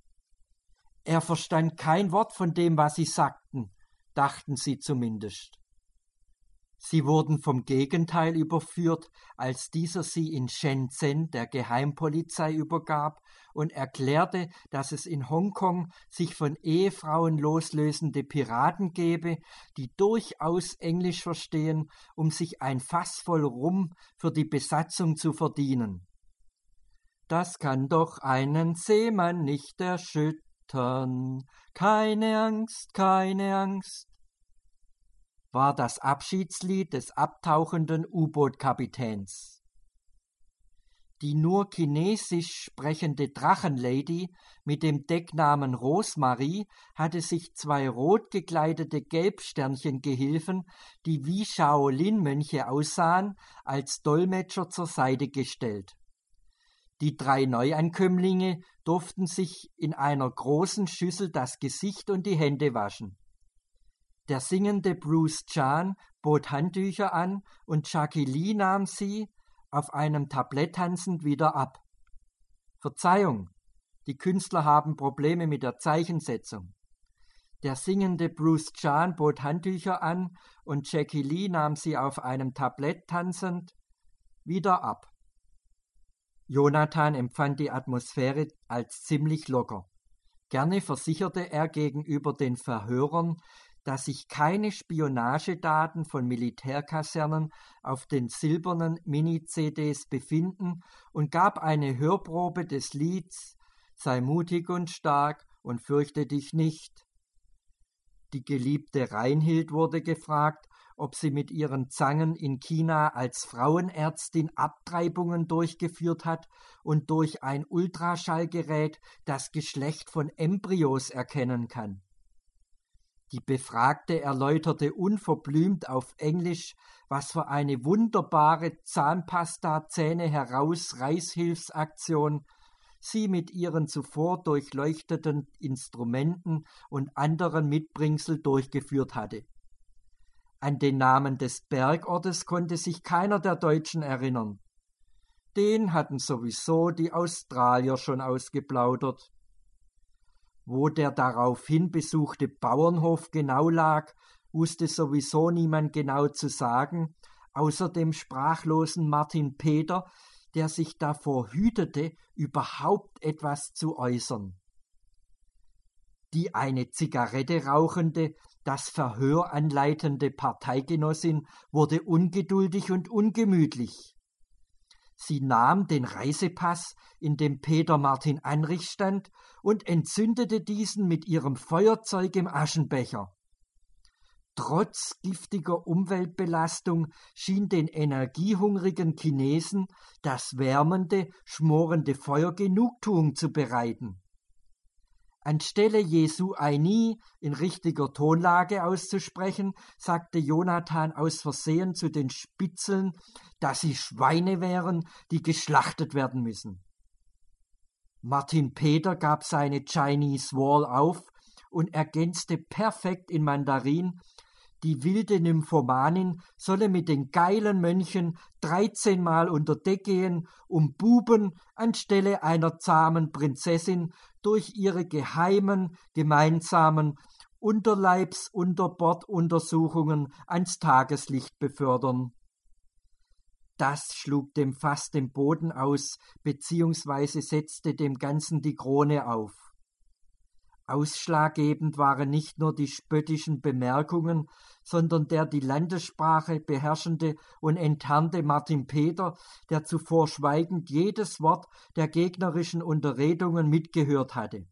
Er verstand kein Wort von dem, was sie sagten, dachten sie zumindest. Sie wurden vom Gegenteil überführt, als dieser sie in Shenzhen der Geheimpolizei übergab und erklärte, dass es in Hongkong sich von Ehefrauen loslösende Piraten gebe, die durchaus Englisch verstehen, um sich ein Fass voll Rum für die Besatzung zu verdienen. Das kann doch einen Seemann nicht erschüttern. Keine Angst, keine Angst, war das Abschiedslied des abtauchenden U-Boot-Kapitäns. Die nur chinesisch sprechende Drachenlady mit dem Decknamen Rosemarie hatte sich 2 rot gekleidete Gelbsternchen-Gehilfen, die wie Shaolin-Mönche aussahen, als Dolmetscher zur Seite gestellt. Die 3 Neuankömmlinge durften sich in einer großen Schüssel das Gesicht und die Hände waschen. Der singende Bruce Chan bot Handtücher an und Jackie Lee nahm sie, auf einem Tablett tanzend, wieder ab. Verzeihung, die Künstler haben Probleme mit der Zeichensetzung. Der singende Bruce Chan bot Handtücher an und Jackie Lee nahm sie auf einem Tablett tanzend wieder ab. Jonathan empfand die Atmosphäre als ziemlich locker. Gerne versicherte er gegenüber den Verhörern, dass sich keine Spionagedaten von Militärkasernen auf den silbernen Mini-CDs befinden und gab eine Hörprobe des Lieds »Sei mutig und stark und fürchte dich nicht«. Die geliebte Reinhild wurde gefragt, ob sie mit ihren Zangen in China als Frauenärztin Abtreibungen durchgeführt hat und durch ein Ultraschallgerät das Geschlecht von Embryos erkennen kann. Die Befragte erläuterte unverblümt auf Englisch, was für eine wunderbare Zahnpasta-Zähne-heraus-Reißhilfsaktion sie mit ihren zuvor durchleuchteten Instrumenten und anderen Mitbringsel durchgeführt hatte. An den Namen des Bergortes konnte sich keiner der Deutschen erinnern. Den hatten sowieso die Australier schon ausgeplaudert. Wo der daraufhin besuchte Bauernhof genau lag, wusste sowieso niemand genau zu sagen, außer dem sprachlosen Martin Peter, der sich davor hütete, überhaupt etwas zu äußern. Die eine Zigarette rauchende, das Verhör anleitende Parteigenossin wurde ungeduldig und ungemütlich. Sie nahm den Reisepass, in dem Peter Martin Anrich stand, und entzündete diesen mit ihrem Feuerzeug im Aschenbecher. Trotz giftiger Umweltbelastung schien den energiehungrigen Chinesen das wärmende, schmorende Feuer Genugtuung zu bereiten. Anstelle Jesu Eini in richtiger Tonlage auszusprechen, sagte Jonathan aus Versehen zu den Spitzeln, dass sie Schweine wären, die geschlachtet werden müssen. Martin Peter gab seine Chinese Wall auf und ergänzte perfekt in Mandarin, die wilde Nymphomanin solle mit den geilen Mönchen 13 Mal unter Deck gehen, um Buben anstelle einer zahmen Prinzessin durch ihre geheimen, gemeinsamen Unterleibs-Unterborduntersuchungen ans Tageslicht befördern. Das schlug dem Fass den Boden aus, beziehungsweise setzte dem Ganzen die Krone auf. Ausschlaggebend waren nicht nur die spöttischen Bemerkungen, sondern der die Landessprache beherrschende und enttarnte Martin Peter, der zuvor schweigend jedes Wort der gegnerischen Unterredungen mitgehört hatte.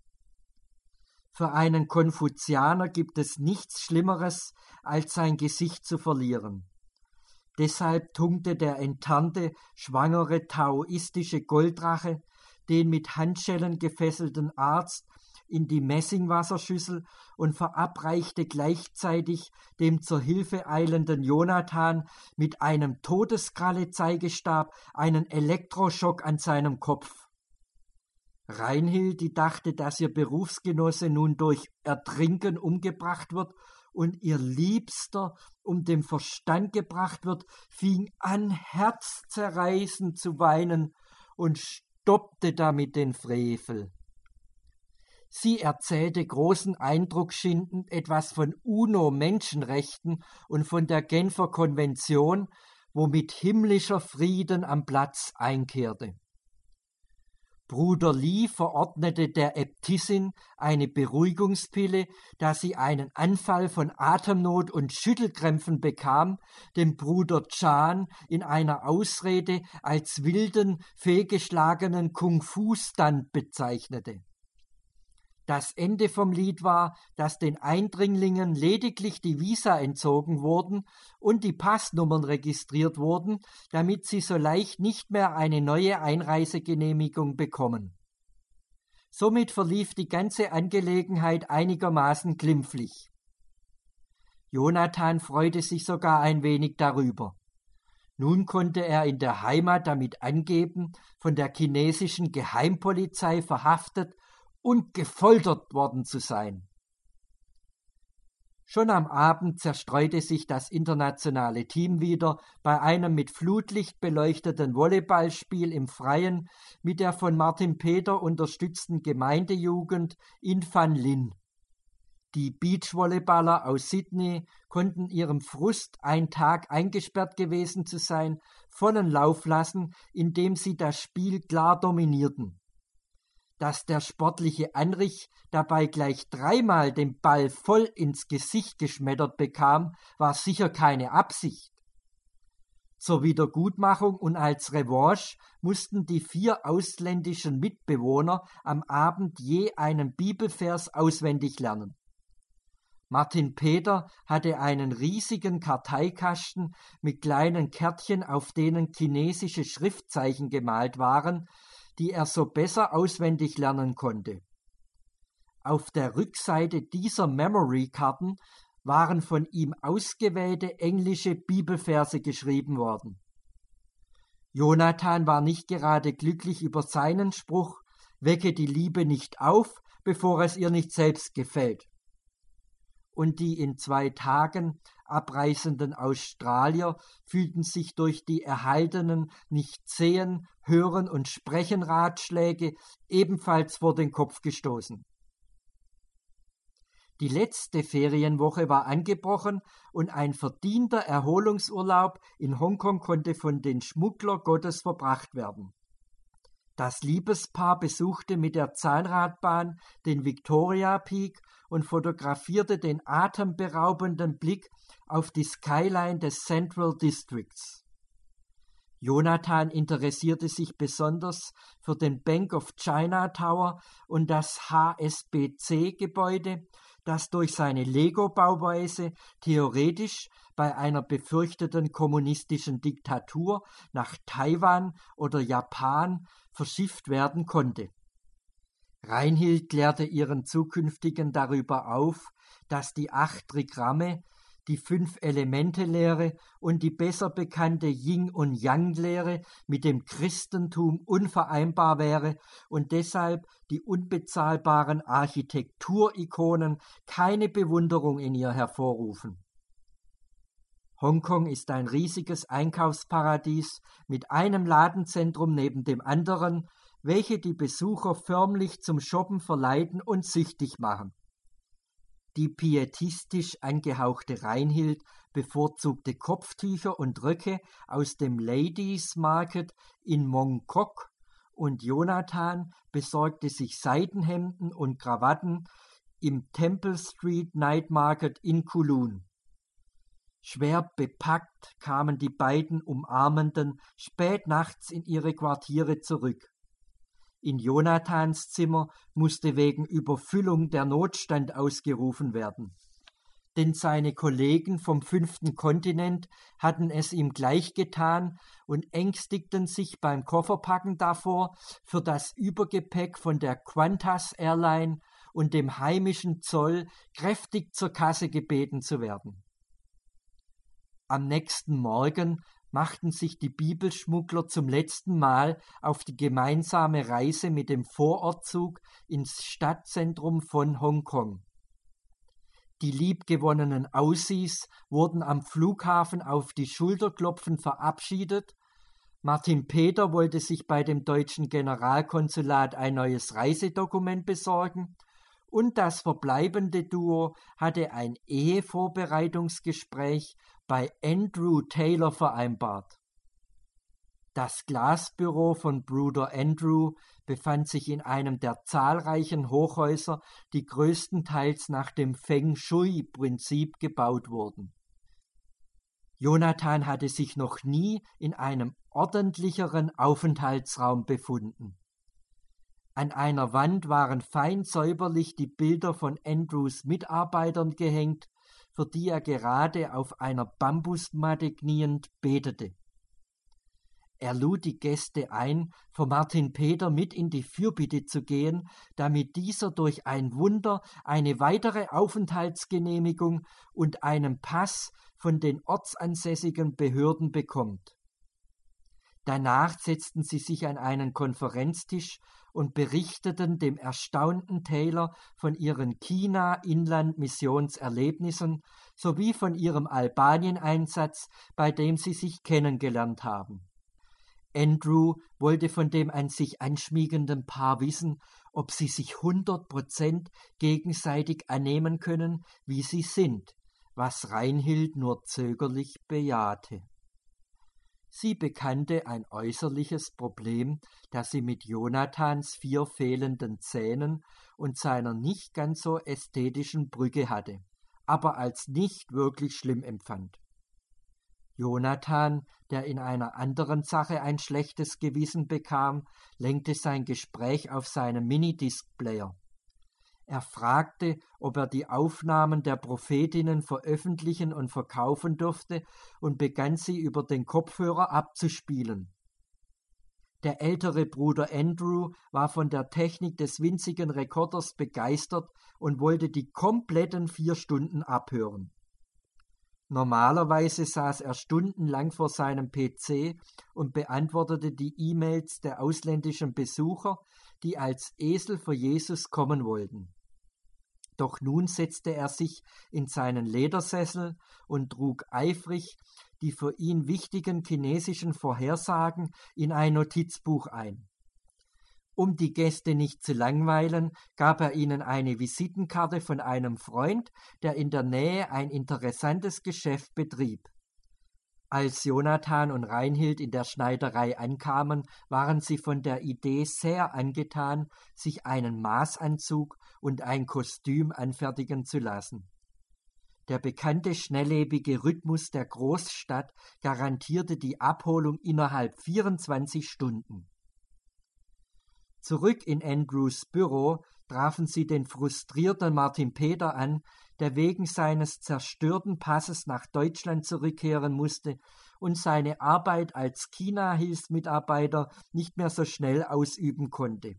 Für einen Konfuzianer gibt es nichts Schlimmeres, als sein Gesicht zu verlieren. Deshalb tunkte der enttarnte, schwangere taoistische Golddrache den mit Handschellen gefesselten Arzt in die Messingwasserschüssel und verabreichte gleichzeitig dem zur Hilfe eilenden Jonathan mit einem Todeskralle-Zeigestab einen Elektroschock an seinem Kopf. Reinhild, die dachte, dass ihr Berufsgenosse nun durch Ertrinken umgebracht wird und ihr Liebster um den Verstand gebracht wird, fing an, herzzerreißend zu weinen und stoppte damit den Frevel. Sie erzählte großen Eindruck schindend etwas von UNO-Menschenrechten und von der Genfer Konvention, womit himmlischer Frieden am Platz einkehrte. Bruder Lee verordnete der Äbtissin eine Beruhigungspille, da sie einen Anfall von Atemnot und Schüttelkrämpfen bekam, den Bruder Chan in einer Ausrede als wilden, fehlgeschlagenen Kung-Fu-Stunt bezeichnete. Das Ende vom Lied war, dass den Eindringlingen lediglich die Visa entzogen wurden und die Passnummern registriert wurden, damit sie so leicht nicht mehr eine neue Einreisegenehmigung bekommen. Somit verlief die ganze Angelegenheit einigermaßen glimpflich. Jonathan freute sich sogar ein wenig darüber. Nun konnte er in der Heimat damit angeben, von der chinesischen Geheimpolizei verhaftet und gefoltert worden zu sein. Schon am Abend zerstreute sich das internationale Team wieder bei einem mit Flutlicht beleuchteten Volleyballspiel im Freien mit der von Martin Peter unterstützten Gemeindejugend in Van Lin. Die Beachvolleyballer aus Sydney konnten ihrem Frust, einen Tag eingesperrt gewesen zu sein, vollen Lauf lassen, indem sie das Spiel klar dominierten. Dass der sportliche Anrich dabei gleich 3-mal den Ball voll ins Gesicht geschmettert bekam, war sicher keine Absicht. Zur Wiedergutmachung und als Revanche mussten die 4 ausländischen Mitbewohner am Abend je einen Bibelvers auswendig lernen. Martin Peter hatte einen riesigen Karteikasten mit kleinen Kärtchen, auf denen chinesische Schriftzeichen gemalt waren, die er so besser auswendig lernen konnte. Auf der Rückseite dieser Memory-Karten waren von ihm ausgewählte englische Bibelverse geschrieben worden. Jonathan war nicht gerade glücklich über seinen Spruch, wecke die Liebe nicht auf, bevor es ihr nicht selbst gefällt. Und die in 2 Tagen abreisenden Australier fühlten sich durch die erhaltenen Nicht-Sehen, Hören und Sprechen-Ratschläge ebenfalls vor den Kopf gestoßen. Die letzte Ferienwoche war angebrochen und ein verdienter Erholungsurlaub in Hongkong konnte von den Schmuggler Gottes verbracht werden. Das Liebespaar besuchte mit der Zahnradbahn den Victoria Peak und fotografierte den atemberaubenden Blick auf die Skyline des Central Districts. Jonathan interessierte sich besonders für den Bank of China Tower und das HSBC-Gebäude, das durch seine Lego-Bauweise theoretisch bei einer befürchteten kommunistischen Diktatur nach Taiwan oder Japan verschifft werden konnte. Reinhild klärte ihren Zukünftigen darüber auf, dass die 8 Trigramme, die 5-Elemente-Lehre und die besser bekannte Yin- und Yang-Lehre mit dem Christentum unvereinbar wäre und deshalb die unbezahlbaren Architekturikonen keine Bewunderung in ihr hervorrufen. Hongkong ist ein riesiges Einkaufsparadies mit einem Ladenzentrum neben dem anderen, welche die Besucher förmlich zum Shoppen verleiten und süchtig machen. Die pietistisch angehauchte Reinhild bevorzugte Kopftücher und Röcke aus dem Ladies Market in Mongkok und Jonathan besorgte sich Seidenhemden und Krawatten im Temple Street Night Market in Kowloon. Schwer bepackt kamen die beiden Umarmenden spät nachts in ihre Quartiere zurück. In Jonathans Zimmer musste wegen Überfüllung der Notstand ausgerufen werden. Denn seine Kollegen vom 5. Kontinent hatten es ihm gleich getan und ängstigten sich beim Kofferpacken davor, für das Übergepäck von der Qantas Airline und dem heimischen Zoll kräftig zur Kasse gebeten zu werden. Am nächsten Morgen machten sich die Bibelschmuggler zum letzten Mal auf die gemeinsame Reise mit dem Vorortzug ins Stadtzentrum von Hongkong. Die liebgewonnenen Aussies wurden am Flughafen auf die Schulter klopfend verabschiedet. Martin Peter wollte sich bei dem deutschen Generalkonsulat ein neues Reisedokument besorgen und das verbleibende Duo hatte ein Ehevorbereitungsgespräch bei Andrew Taylor vereinbart. Das Glasbüro von Bruder Andrew befand sich in einem der zahlreichen Hochhäuser, die größtenteils nach dem Feng Shui-Prinzip gebaut wurden. Jonathan hatte sich noch nie in einem ordentlicheren Aufenthaltsraum befunden. An einer Wand waren fein säuberlich die Bilder von Andrews Mitarbeitern gehängt, für die er gerade auf einer Bambusmatte kniend betete. Er lud die Gäste ein, für Martin Peter mit in die Fürbitte zu gehen, damit dieser durch ein Wunder eine weitere Aufenthaltsgenehmigung und einen Pass von den ortsansässigen Behörden bekommt. Danach setzten sie sich an einen Konferenztisch und berichteten dem erstaunten Taylor von ihren China-Inland-Missionserlebnissen sowie von ihrem Albanien-Einsatz, bei dem sie sich kennengelernt haben. Andrew wollte von dem an sich anschmiegenden Paar wissen, ob sie sich 100% gegenseitig annehmen können, wie sie sind, was Reinhild nur zögerlich bejahte. Sie bekannte ein äußerliches Problem, das sie mit Jonathans 4 fehlenden Zähnen und seiner nicht ganz so ästhetischen Brücke hatte, aber als nicht wirklich schlimm empfand. Jonathan, der in einer anderen Sache ein schlechtes Gewissen bekam, lenkte sein Gespräch auf seinen Minidisc-Player. Er fragte, ob er die Aufnahmen der Prophetinnen veröffentlichen und verkaufen durfte und begann sie über den Kopfhörer abzuspielen. Der ältere Bruder Andrew war von der Technik des winzigen Rekorders begeistert und wollte die kompletten 4 Stunden abhören. Normalerweise saß er stundenlang vor seinem PC und beantwortete die E-Mails der ausländischen Besucher, die als Esel für Jesus kommen wollten. Doch nun setzte er sich in seinen Ledersessel und trug eifrig die für ihn wichtigen chinesischen Vorhersagen in ein Notizbuch ein. Um die Gäste nicht zu langweilen, gab er ihnen eine Visitenkarte von einem Freund, der in der Nähe ein interessantes Geschäft betrieb. Als Jonathan und Reinhild in der Schneiderei ankamen, waren sie von der Idee sehr angetan, sich einen Maßanzug und ein Kostüm anfertigen zu lassen. Der bekannte schnelllebige Rhythmus der Großstadt garantierte die Abholung innerhalb 24 Stunden. Zurück in Andrews Büro trafen sie den frustrierten Martin Peter an, der wegen seines zerstörten Passes nach Deutschland zurückkehren musste und seine Arbeit als China-Hilfsmitarbeiter nicht mehr so schnell ausüben konnte.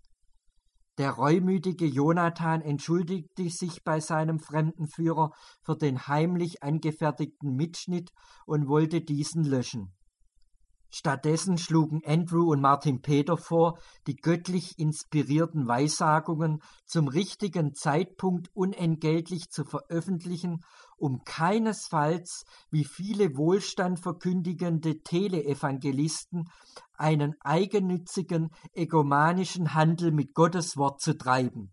Der reumütige Jonathan entschuldigte sich bei seinem Fremdenführer für den heimlich angefertigten Mitschnitt und wollte diesen löschen. Stattdessen schlugen Andrew und Martin Peter vor, die göttlich inspirierten Weissagungen zum richtigen Zeitpunkt unentgeltlich zu veröffentlichen, um keinesfalls, wie viele Wohlstand verkündigende Teleevangelisten, einen eigennützigen, egomanischen Handel mit Gottes Wort zu treiben.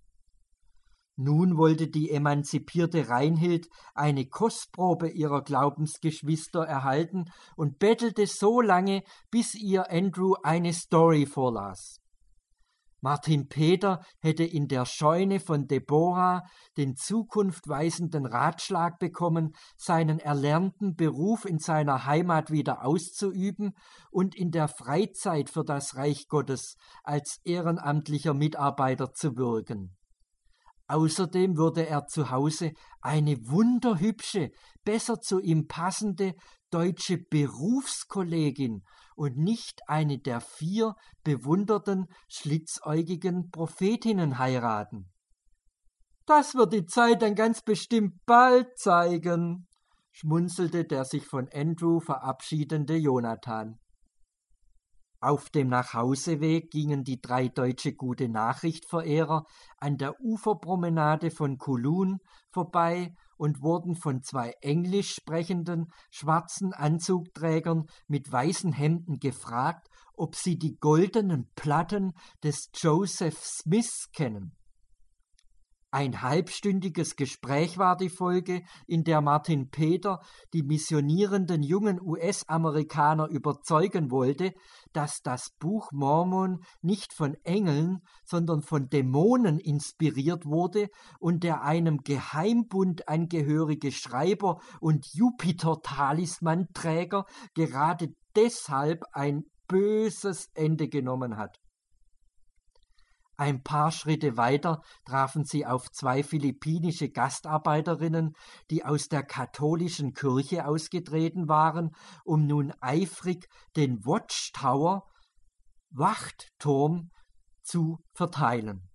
Nun wollte die emanzipierte Reinhild eine Kostprobe ihrer Glaubensgeschwister erhalten und bettelte so lange, bis ihr Andrew eine Story vorlas. Martin Peter hätte in der Scheune von Deborah den zukunftweisenden Ratschlag bekommen, seinen erlernten Beruf in seiner Heimat wieder auszuüben und in der Freizeit für das Reich Gottes als ehrenamtlicher Mitarbeiter zu wirken. Außerdem würde er zu Hause eine wunderhübsche, besser zu ihm passende deutsche Berufskollegin und nicht eine der 4 bewunderten, schlitzäugigen Prophetinnen heiraten. »Das wird die Zeit dann ganz bestimmt bald zeigen«, schmunzelte der sich von Andrew verabschiedende Jonathan. Auf dem Nachhauseweg gingen die 3 deutsche Gute-Nachricht-Verehrer an der Uferpromenade von Kowloon vorbei und wurden von 2 englisch sprechenden, schwarzen Anzugträgern mit weißen Hemden gefragt, ob sie die goldenen Platten des Joseph Smith kennen. Ein halbstündiges Gespräch war die Folge, in der Martin Peter die missionierenden jungen US-Amerikaner überzeugen wollte, dass das Buch Mormon nicht von Engeln, sondern von Dämonen inspiriert wurde und der einem Geheimbund angehörige Schreiber und Jupiter-Talismanträger gerade deshalb ein böses Ende genommen hat. Ein paar Schritte weiter trafen sie auf 2 philippinische Gastarbeiterinnen, die aus der katholischen Kirche ausgetreten waren, um nun eifrig den Watchtower, Wachturm, zu verteilen.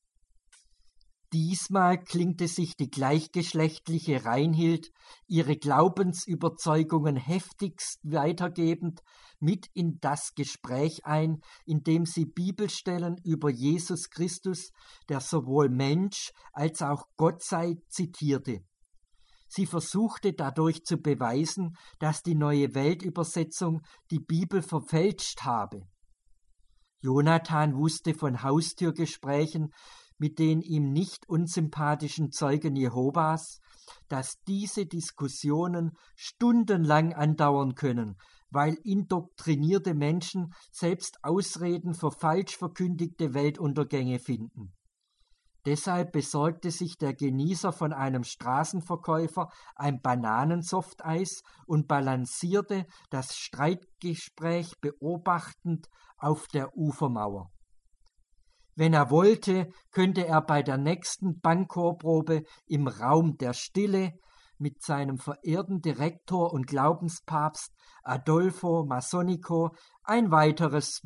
Diesmal klingte sich die gleichgeschlechtliche Reinhild, ihre Glaubensüberzeugungen heftigst weitergebend, mit in das Gespräch ein, indem sie Bibelstellen über Jesus Christus, der sowohl Mensch als auch Gott sei, zitierte. Sie versuchte dadurch zu beweisen, dass die Neue Weltübersetzung die Bibel verfälscht habe. Jonathan wusste von Haustürgesprächen mit den ihm nicht unsympathischen Zeugen Jehovas, dass diese Diskussionen stundenlang andauern können, weil indoktrinierte Menschen selbst Ausreden für falsch verkündigte Weltuntergänge finden. Deshalb besorgte sich der Genießer von einem Straßenverkäufer ein Bananensofteis und balancierte das Streitgespräch beobachtend auf der Ufermauer. Wenn er wollte, könnte er bei der nächsten Bankchorprobe im Raum der Stille mit seinem verehrten Direktor und Glaubenspapst Adolfo Masonico ein weiteres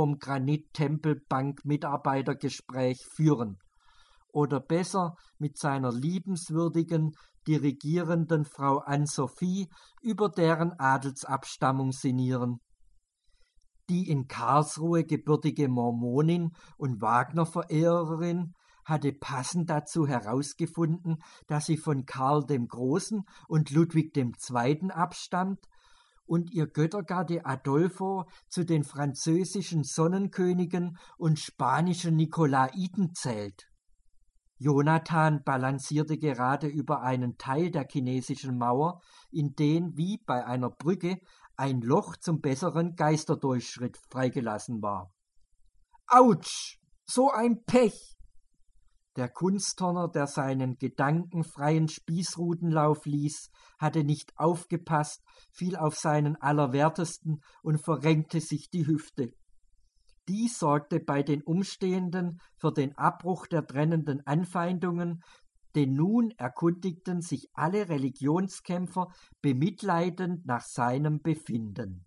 Wachturm-Granit-Tempelbank-Mitarbeitergespräch führen. Oder besser mit seiner liebenswürdigen, dirigierenden Frau Anne-Sophie über deren Adelsabstammung sinnieren. Die in Karlsruhe gebürtige Mormonin und Wagner-Verehrerin hatte passend dazu herausgefunden, dass sie von Karl dem Großen und Ludwig II. Abstammt und ihr Göttergatte Adolfo zu den französischen Sonnenkönigen und spanischen Nikolaiten zählt. Jonathan balancierte gerade über einen Teil der chinesischen Mauer, in den, wie bei einer Brücke, ein Loch zum besseren Geisterdurchschritt freigelassen war. Autsch! So ein Pech! Der Kunstturner, der seinen gedankenfreien Spießrutenlauf ließ, hatte nicht aufgepasst, fiel auf seinen Allerwertesten und verrenkte sich die Hüfte. Dies sorgte bei den Umstehenden für den Abbruch der trennenden Anfeindungen, denn nun erkundigten sich alle Religionskämpfer bemitleidend nach seinem Befinden.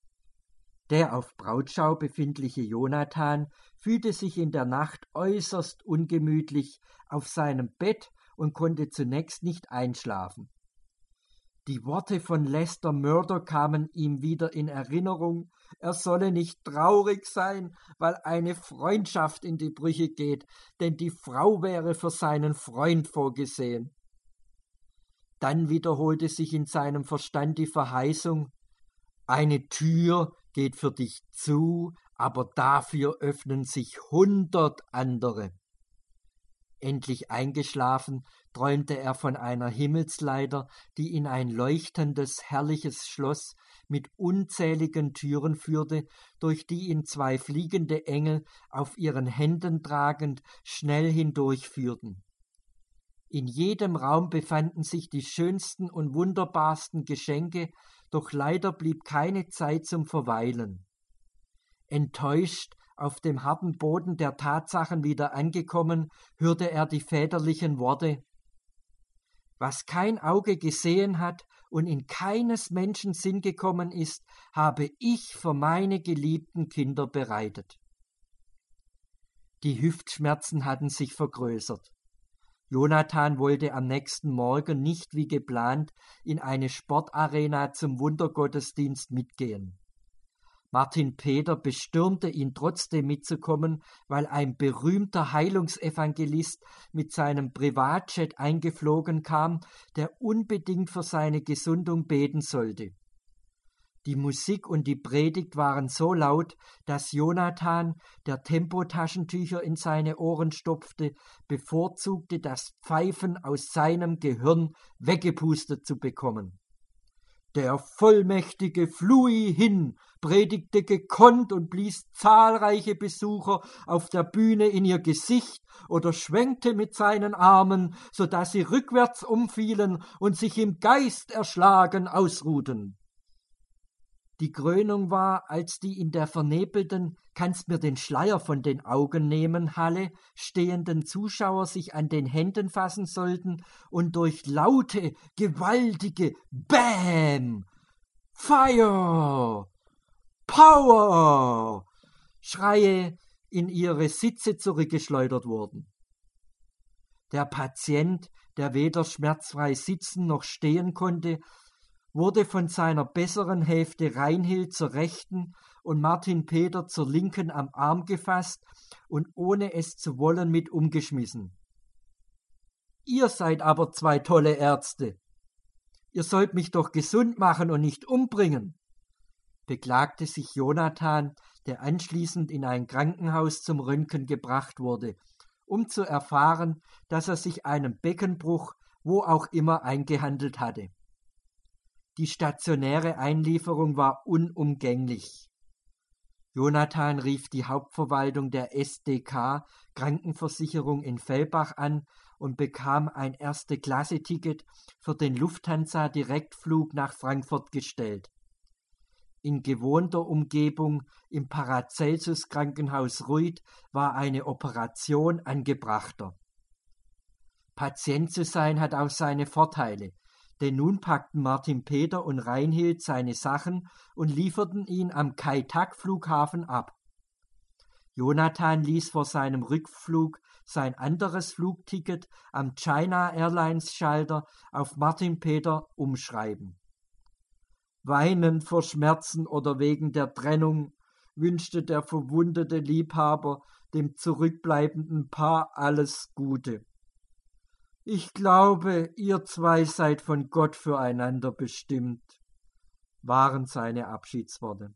Der auf Brautschau befindliche Jonathan fühlte sich in der Nacht äußerst ungemütlich auf seinem Bett und konnte zunächst nicht einschlafen. Die Worte von Lester Murder kamen ihm wieder in Erinnerung, er solle nicht traurig sein, weil eine Freundschaft in die Brüche geht, denn die Frau wäre für seinen Freund vorgesehen. Dann wiederholte sich in seinem Verstand die Verheißung, eine Tür geht für dich zu, aber dafür öffnen sich 100 andere. Endlich eingeschlafen, träumte er von einer Himmelsleiter, die in ein leuchtendes, herrliches Schloss mit unzähligen Türen führte, durch die ihn 2 fliegende Engel auf ihren Händen tragend schnell hindurchführten. In jedem Raum befanden sich die schönsten und wunderbarsten Geschenke, doch leider blieb keine Zeit zum Verweilen. Enttäuscht, auf dem harten Boden der Tatsachen wieder angekommen, hörte er die väterlichen Worte: Was kein Auge gesehen hat und in keines Menschen Sinn gekommen ist, habe ich für meine geliebten Kinder bereitet. Die Hüftschmerzen hatten sich vergrößert. Jonathan wollte am nächsten Morgen nicht wie geplant in eine Sportarena zum Wundergottesdienst mitgehen. Martin Peter bestürmte ihn trotzdem mitzukommen, weil ein berühmter Heilungsevangelist mit seinem Privatjet eingeflogen kam, der unbedingt für seine Gesundung beten sollte. Die Musik und die Predigt waren so laut, dass Jonathan, der Tempotaschentücher in seine Ohren stopfte, bevorzugte, das Pfeifen aus seinem Gehirn weggepustet zu bekommen. Der vollmächtige Flui hin predigte gekonnt und blies zahlreiche Besucher auf der Bühne in ihr Gesicht oder schwenkte mit seinen Armen, so dass sie rückwärts umfielen und sich im Geist erschlagen ausruhten. Die Krönung war, als die in der vernebelten »Kannst mir den Schleier von den Augen nehmen« Halle stehenden Zuschauer sich an den Händen fassen sollten und durch laute, gewaltige »Bam! Fire! Power!« Schreie in ihre Sitze zurückgeschleudert wurden. Der Patient, der weder schmerzfrei sitzen noch stehen konnte, wurde von seiner besseren Hälfte Reinhild zur rechten und Martin Peter zur linken am Arm gefasst und ohne es zu wollen mit umgeschmissen. »Ihr seid aber 2 tolle Ärzte. Ihr sollt mich doch gesund machen und nicht umbringen«, beklagte sich Jonathan, der anschließend in ein Krankenhaus zum Röntgen gebracht wurde, um zu erfahren, dass er sich einen Beckenbruch wo auch immer eingehandelt hatte. Die stationäre Einlieferung war unumgänglich. Jonathan rief die Hauptverwaltung der SDK Krankenversicherung in Fellbach an und bekam ein Erste-Klasse-Ticket für den Lufthansa-Direktflug nach Frankfurt gestellt. In gewohnter Umgebung im Paracelsus-Krankenhaus Ruid war eine Operation angebrachter. Patient zu sein hat auch seine Vorteile, denn nun packten Martin Peter und Reinhild seine Sachen und lieferten ihn am Kai-Tak-Flughafen ab. Jonathan ließ vor seinem Rückflug sein anderes Flugticket am China Airlines Schalter auf Martin Peter umschreiben. Weinend vor Schmerzen oder wegen der Trennung wünschte der verwundete Liebhaber dem zurückbleibenden Paar alles Gute. Ich glaube, ihr zwei seid von Gott füreinander bestimmt, waren seine Abschiedsworte.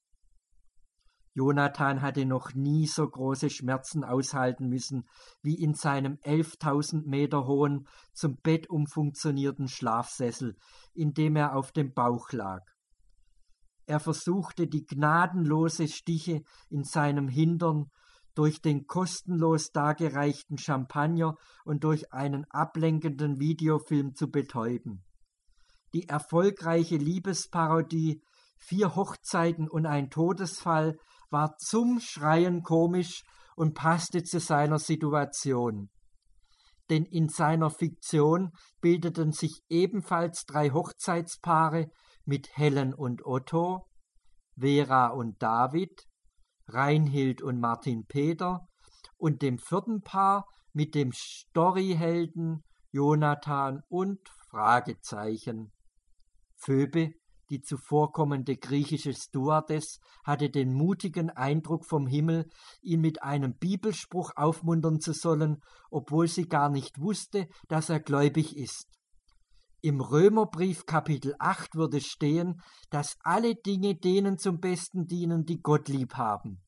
Jonathan hatte noch nie so große Schmerzen aushalten müssen wie in seinem 11.000 Meter hohen, zum Bett umfunktionierten Schlafsessel, in dem er auf dem Bauch lag. Er versuchte die gnadenlose Stiche in seinem Hintern durch den kostenlos dargereichten Champagner und durch einen ablenkenden Videofilm zu betäuben. Die erfolgreiche Liebesparodie 4 Hochzeiten und ein Todesfall war zum Schreien komisch und passte zu seiner Situation. Denn in seiner Fiktion bildeten sich ebenfalls 3 Hochzeitspaare mit Helen und Otto, Vera und David, Reinhild und Martin Peter und dem 4. Paar mit dem Storyhelden Jonathan und Fragezeichen. Phoebe, die zuvorkommende griechische Stewardess, hatte den mutigen Eindruck vom Himmel, ihn mit einem Bibelspruch aufmuntern zu sollen, obwohl sie gar nicht wusste, dass er gläubig ist. Im Römerbrief Kapitel 8 würde stehen, dass alle Dinge denen zum Besten dienen, die Gott lieb haben.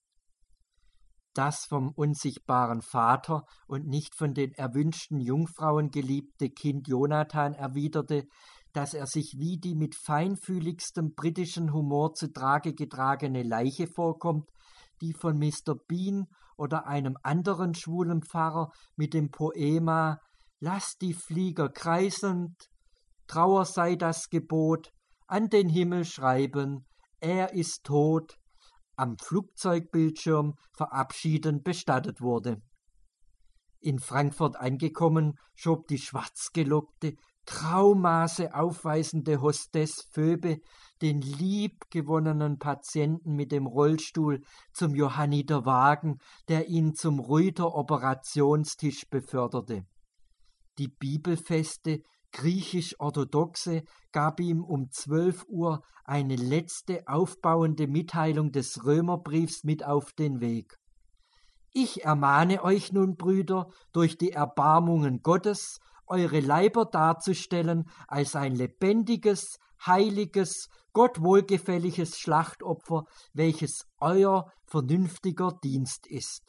Das vom unsichtbaren Vater und nicht von den erwünschten Jungfrauen geliebte Kind Jonathan erwiderte, dass er sich wie die mit feinfühligstem britischen Humor zu Trage getragene Leiche vorkommt, die von Mr. Bean oder einem anderen schwulen Pfarrer mit dem Poema »Lass die Flieger kreisend, Trauer sei das Gebot, an den Himmel schreiben, er ist tot«, am Flugzeugbildschirm verabschiedend bestattet wurde. In Frankfurt angekommen, schob die schwarzgelockte, Traumaße aufweisende Hostess Phoebe den liebgewonnenen Patienten mit dem Rollstuhl zum Johanniter Wagen, der ihn zum Ruiter Operationstisch beförderte. Die bibelfeste, griechisch-orthodoxe gab ihm um 12 Uhr eine letzte aufbauende Mitteilung des Römerbriefs mit auf den Weg. Ich ermahne euch nun, Brüder, durch die Erbarmungen Gottes, eure Leiber darzustellen als ein lebendiges, heiliges, Gott wohlgefälliges Schlachtopfer, welches euer vernünftiger Dienst ist.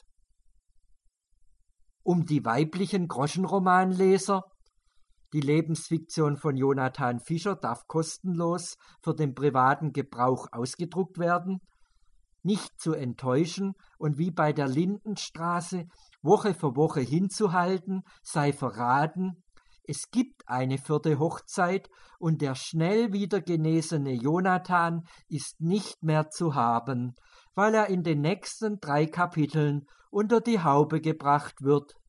Um die weiblichen Groschenromanleser: Die Lebensfiktion von Jonathan Fischer darf kostenlos für den privaten Gebrauch ausgedruckt werden, nicht zu enttäuschen und wie bei der Lindenstraße Woche für Woche hinzuhalten, sei verraten: Es gibt eine 4. Hochzeit und der schnell wieder genesene Jonathan ist nicht mehr zu haben, weil er in den nächsten 3 Kapiteln unter die Haube gebracht wird.